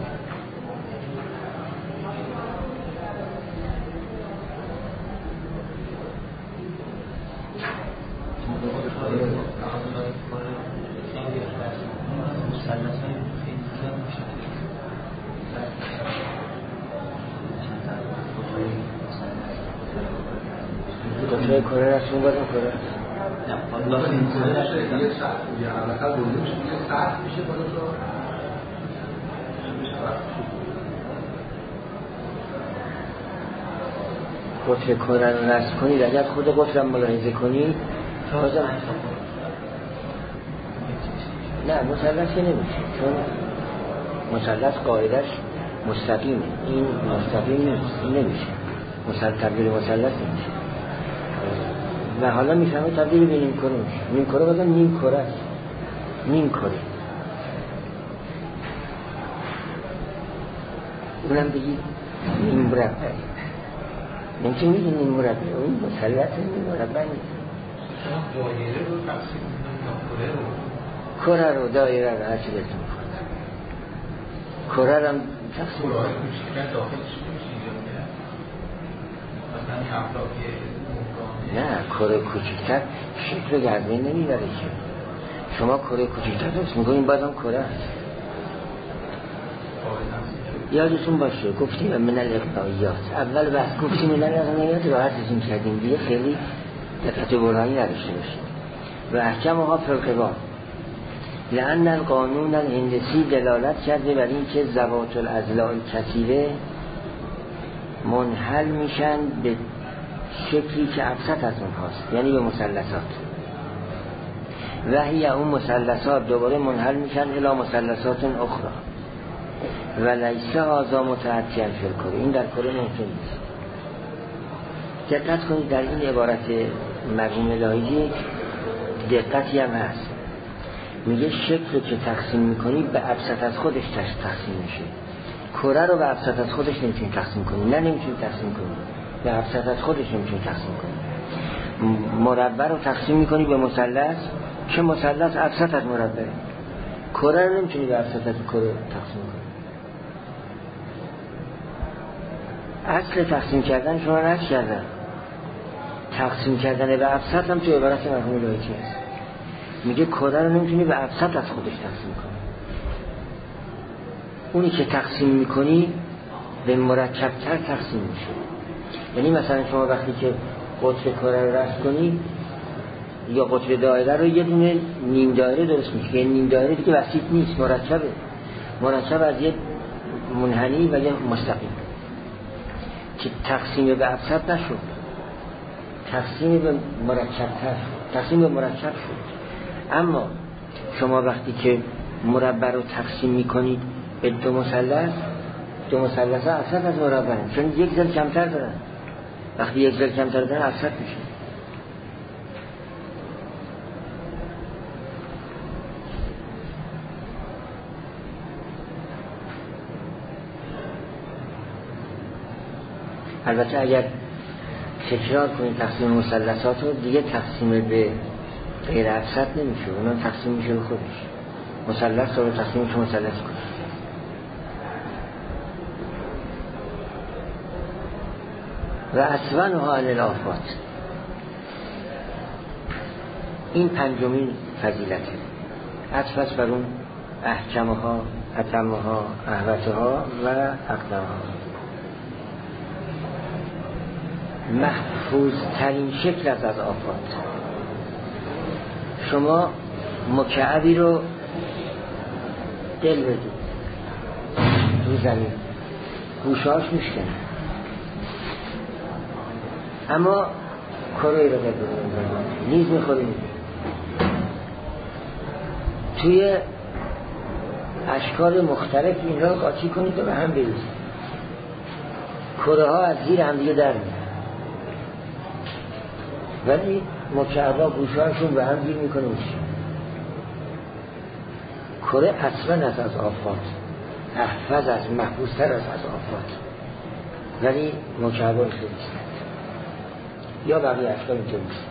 قطعه کره رسون بازم کره نه حالا این کره شده یه سخت یه علاقه بودیمش یه سخت میشه بالا تو قطعه کره رو رسم کنید. اگر خود قطعه رو ملاحظه کنید بازم نه مثلث نمیشه، چون مثلث قاعدش مستقیمه، این مستقیم نیست، این نمیشه مثلث، تبدیل مثلث نمیشه. و حالا میفهمه تبدیل به نیم کره میشه. نیم کره بازم نیم کره است، نیم کره. اونم بگید نیم مربع، نمیشه میگه نیم مربع، اون مثلث نیم مربع نیست. دایره رو تقسیم کره رو کره رو دایره رو هرچی بهتون میکنه. کره رو هم تقسیم کره های کوچیکتر داخلش میشه مثلا این افلاکی نه، کره کوچکتر شکل گردنه نمیبره که. شما کره کوچکتر درست میکنین بازم کره هست. یادتون باشه گفتیم من الاقناعیات، اول بحث گفتیم من الاقناعیات راحت ازین کردیم دیگه، خیلی دقت برهانی نداشته باشید. و احکمها فی القوام لأن القانون الهندسی دلالت کرده بر این که ذوات الاضلاع کثیره منحل میشن به شکلی که ابسط از اونهاست، یعنی به مثلثات. و هی اون مثلثات دوباره منحل میشن الی مثلثات اخرى و لیس هذا متعدیا فی الکره. این در کره ممکن نیست. دقت کنید در این عبارت مرحوم الهی دقتی هم هست. میگه شکل که تقسیم میکنی به ابسط از خودش تقسیم میشه. کره رو به ابسط از خودش نمیتونی تقسیم کنی، نه نمیتونی تقسیم کنی، به ابسط از خودش نمیتونی تقسیم کنی. مربع رو تقسیم میکنی به مثلث که مثلث ابسط از مربع. کره رو نمیتونی به ابسط از کره تقسیم کنی. اصل تقسیم کردن شما رد کردن، تقسیم کردن به ابسط هم تو عبارت مرحوم الهی هست. میگه کره رو نمیتونی به ابسط از خودش تقسیم کنی. اونی که تقسیم میکنی به مرکبتر تقسیم میشه. یعنی مثلا شما وقتی که قطر کره رو رسم کنی یا قطر دایره رو یه دونه نیم دایره درست میشه. یه نیم دایره دیگه وسیط نیست، مرکبه، مرکب از یه منحنی و یه مستقیم که تقسیم به ابسط نشد، تقسیم به مرکبتر، تقسیم به مرکب شد. اما شما وقتی که مربع رو تقسیم میکنید به دو مثلث، دو مثلث ها افسد از مربع هست، چون یک ضلع کمتر دارن. وقتی یک ضلع کمتر دارن افسد میشه. البته اگر تکرار کنید تقسیم مثلثات رو، دیگه تقسیم به غیر افسد نمیشه، اونم تقسیم میشه به خودش. مثلث رو تقسیم که مثلث کنید. و اسونها علی الآفات، این پنجمین فضیلته. عطف بر اون احکمها، اتمها، احوتها و اقدمها. محفوظ ترین شکل از از آفات. شما مکعبی رو دل بدید رو زمین، گوشهاش میشکنه، اما کره رو دل بدید نیز میخورید. توی اشکال مختلف این را قاطی کنید و به هم بریزید. کره ها از زیر هم دیگه در میاد، ولی مکعبا گوشهاشون به هم گیر میکنه میشه. کره اصلا از از آفات، احفظ از محفوظتر از از آفات، ولی مکعبا اینطور نیستند یا بقیه اشکال اینطور نیست.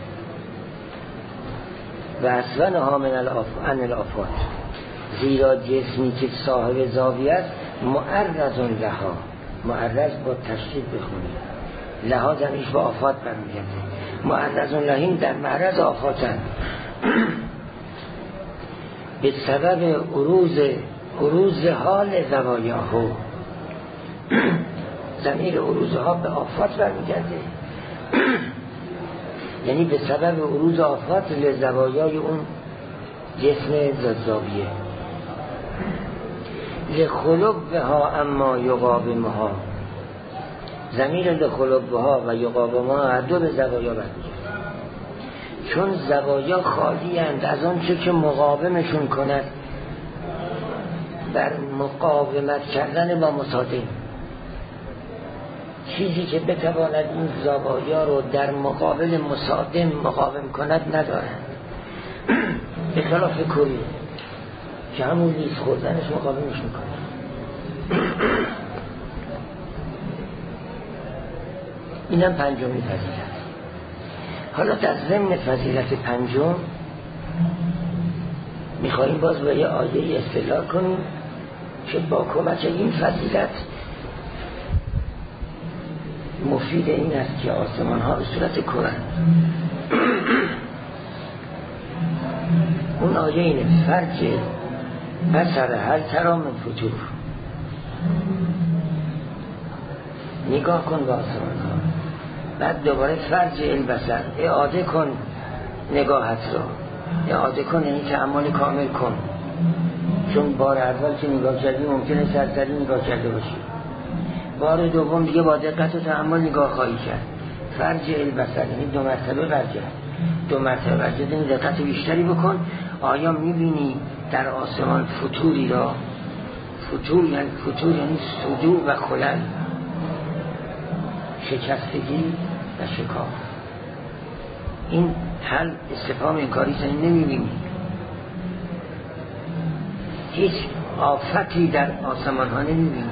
و اصلا ها من الآفات، زیرا جسمی که صاحب زاویه است معرض لها، معرض با تشدید بخونید، لها زمیش با آفات برمیگرده، معرض لهین در معرض آفاتن به سبب عروض عروض حال زوایاهو. ضمیر عروضها به آفات برمیگرده، یعنی به سبب عروض آفات لزوایای اون جسم زاویه. لخلقها اما یقابمها، ضمیر لخلقها و یقابمها هر دو به زوایا برمیگرده، چون زوایا خالی اند از آن چه که مقاومشون کند بر مقاومت کردن با مصادم. چیزی که بتواند این زوایا رو در مقابل مصادم مقاوم کند ندارند، به خلاف کلی که همون لیز خوردنش مقاومش میکنه. اینم پنجمی فضیلت. حالا در ضمن فضیلت پنجم میخواییم باز به یه آیه استدلال کنیم که با کمک این فضیلت مفید این است که آسمان ها به صورت کره. اون آیه اینه: فرج بصر هل تری من فطور. نگاه کن به آسمان ها، بعد دوباره فرج البصر، اعاده کن نگاهت رو، اعاده کن یعنی تأمل کامل کن، چون بار اول که نگاه کردی ممکنه سرسری نگاه کرده باشی، بار دوم دیگه با دقت و تأمل نگاه خواهی کرد. فرج البصر یعنی دو مرتبه برجه، دو مرتبه برجه یعنی دقت بیشتری بکن. آیا میبینی در آسمان فطوری را؟ فطور یعنی فطور یعنی صدوع و خلل، شکستگی و شکاف. این حل استفهام انکاری است، نمیبینی. هیچ آفتی در آسمان ها نمیبینی.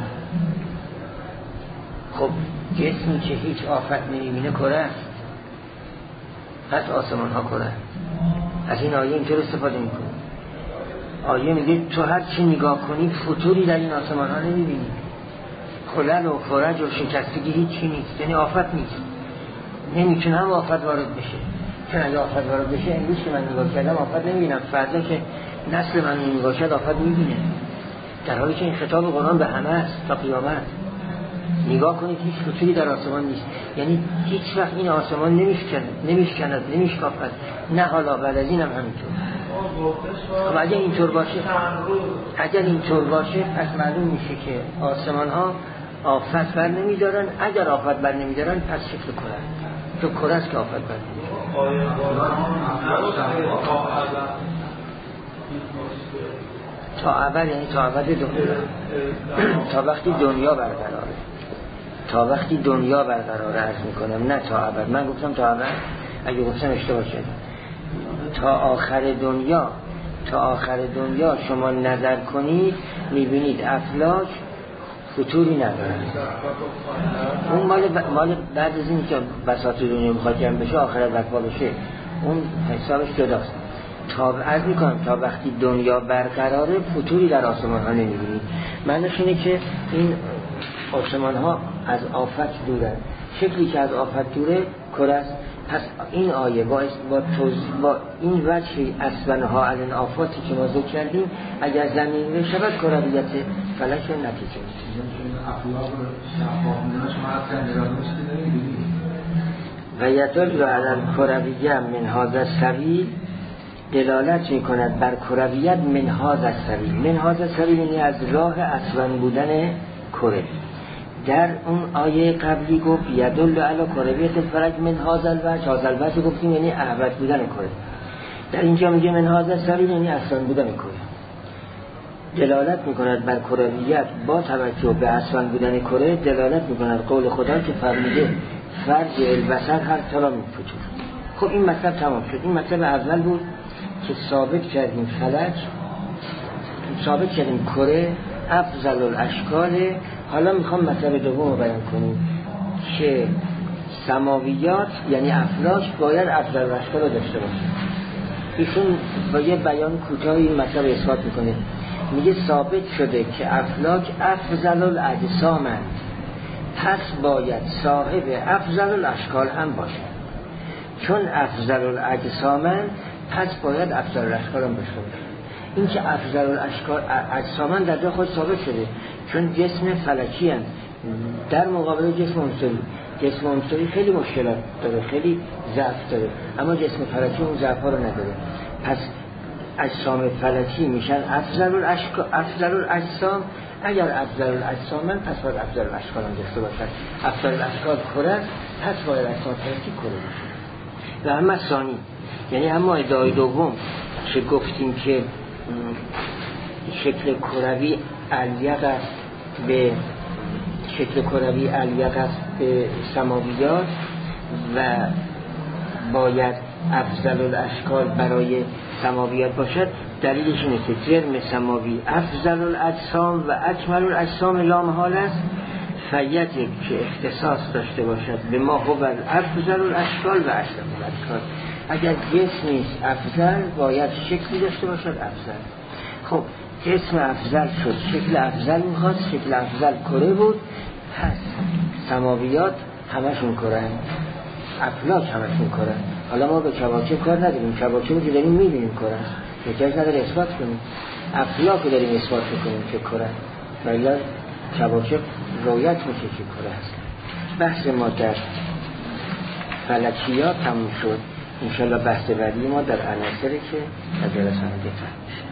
خب جسمی که هیچ آفت نمیبینه کره است، پس آسمان ها کره. از این آیه اینطور استفاده میکنه. آیه میگه تو هر چی نگاه کنی فطوری در این آسمان ها نمیبینی، خلل و فرج و شکستگی هیچی نیست، یعنی آفت نیست. نمیتونه هم آفت وارد بشه، چون اگه آفت وارد بشه امروز که من نگاه کردم آفت نمیبینم، فردا که نسل من نگاه کرد آفت میبینه، در حالی که این خطاب قرآن به همه است تا قیامت. نگاه کنید هیچ فطوری در آسمان نیست، یعنی هیچ وقت این آسمان نمیشکند نمیشکند نمیشکافد، نه حالا بعد از این هم همینطور. خب اگر اینطور باشه اگر اینطور باشه پس معلوم میشه که آسمان ها آفت بر نمیدارن. اگر آفت بر نمیدارن پس شکل کره، تو کره است که آفت بر نمیدارن. تا ابد یعنی تا ابد دنیا، تا وقتی دنیا برقراره، تا وقتی دنیا برقراره عرض میکنم، نه تا ابد. من گفتم تا ابد، اگه گفتم اشتباه شد. تا آخر دنیا، تا آخر دنیا شما نظر کنید میبینید افلاک فتوری نداره. اون مال, ب... مال بعد از این که بساط دنیا میخواد جمع بشه، آخرت برپا بشه، اون حسابش جداست. تا عرض میکنم تا وقتی دنیا برقراره فتوری در آسمان ها نمیبینید. معنیش اینه که این آسمان ها از آفت دوره، شکلی که از آفت دوره کره است. پس این آیه با, با, با این وجه اصلنها علن آفاتی که ما ذکر کردیم، اگر زمین بشود کرویت فلک نتیجه اخلاق شفاف شما اصلا نگاه و یدل علن کرویه من هذا السبیل، دلالت می کند بر کرویت من هذا السبیل. من هذا السبیل یعنی از راه اصلا بودن کره. در اون آیه قبلی گفت یدل علی کرویت الفلک من هذا الوجه، هذا الوجه گفتیم یعنی احوط بودن کره. در اینجا میگه من هذا السبیل یعنی اصلا بودن کره. دلالت میکند بر کرویت با توجه به اصلا بودن کره، دلالت میکند قول خدا که فرموده فرج البصر هر طلا من فتور. خب این مطلب تمام شد. این مطلب اول بود که ثابت کردیم فلک، ثابت کردیم کره افضل الاشکال. حالا میخوام مطلب دوم رو بیان کنیم که سماویات یعنی افلاک باید افضل الاشکال رو داشته باشه. ایشون با یه بیان کوتاهی این مطلب اثبات میکنه. میگه ثابت شده که افلاک افضل الاجسامند، پس باید صاحب افضل الاشکال هم باشه. چون افضل الاجسامند پس باید افضل الاشکال هم باشه. این که افضل الاشکال اجسامند در جا خود ثابت شده، چون جسم فلکی هست در مقابل جسم عنصری. جسم عنصری خیلی مشکلات داره، خیلی ضعف داره، اما جسم فلکی اون ضعف ها رو نداره. پس اجسام فلکی میشن افضل الاشکال، افضل الاجسام. اگر افضل الاجسامند پس باید افضل الاشکال هم داشته باشد. افضل الاشکال کره است، پس باید اجسام فلکی کره باشه. و اما ثانی یعنی اما ادعای دوم که گفتیم که شکل کروی الیق است به شکل کروی الیق است به سماویات و باید افضل الاشکال برای سماویات باشد، دلیلش اینه که جرم سماوی افضل الاجسام و اکمل الاجسام لا محال است، فیت که اختصاص داشته باشد به ما هو افضل الاشکال و اشرف الاشکال. اگر جسم نیست افضل باید شکلی داشته باشد افضل. خب جسم افضل شد، شکل افضل میخواست، شکل افضل کره بود، پس سماویات همشون کره، افلاک همشون کره. حالا ما به کواکب کار نداریم، کواکب که داریم میبینیم کره است، احتیاج نداره اثبات کنیم. افلاک رو داریم اثبات میکنیم که کره، ولی کواکب رویت میشه که کره است. بحث ما در فلکیات تموم شد. انشالله بحث بعدی ما در عناصری که از جلسه دیگه میشه.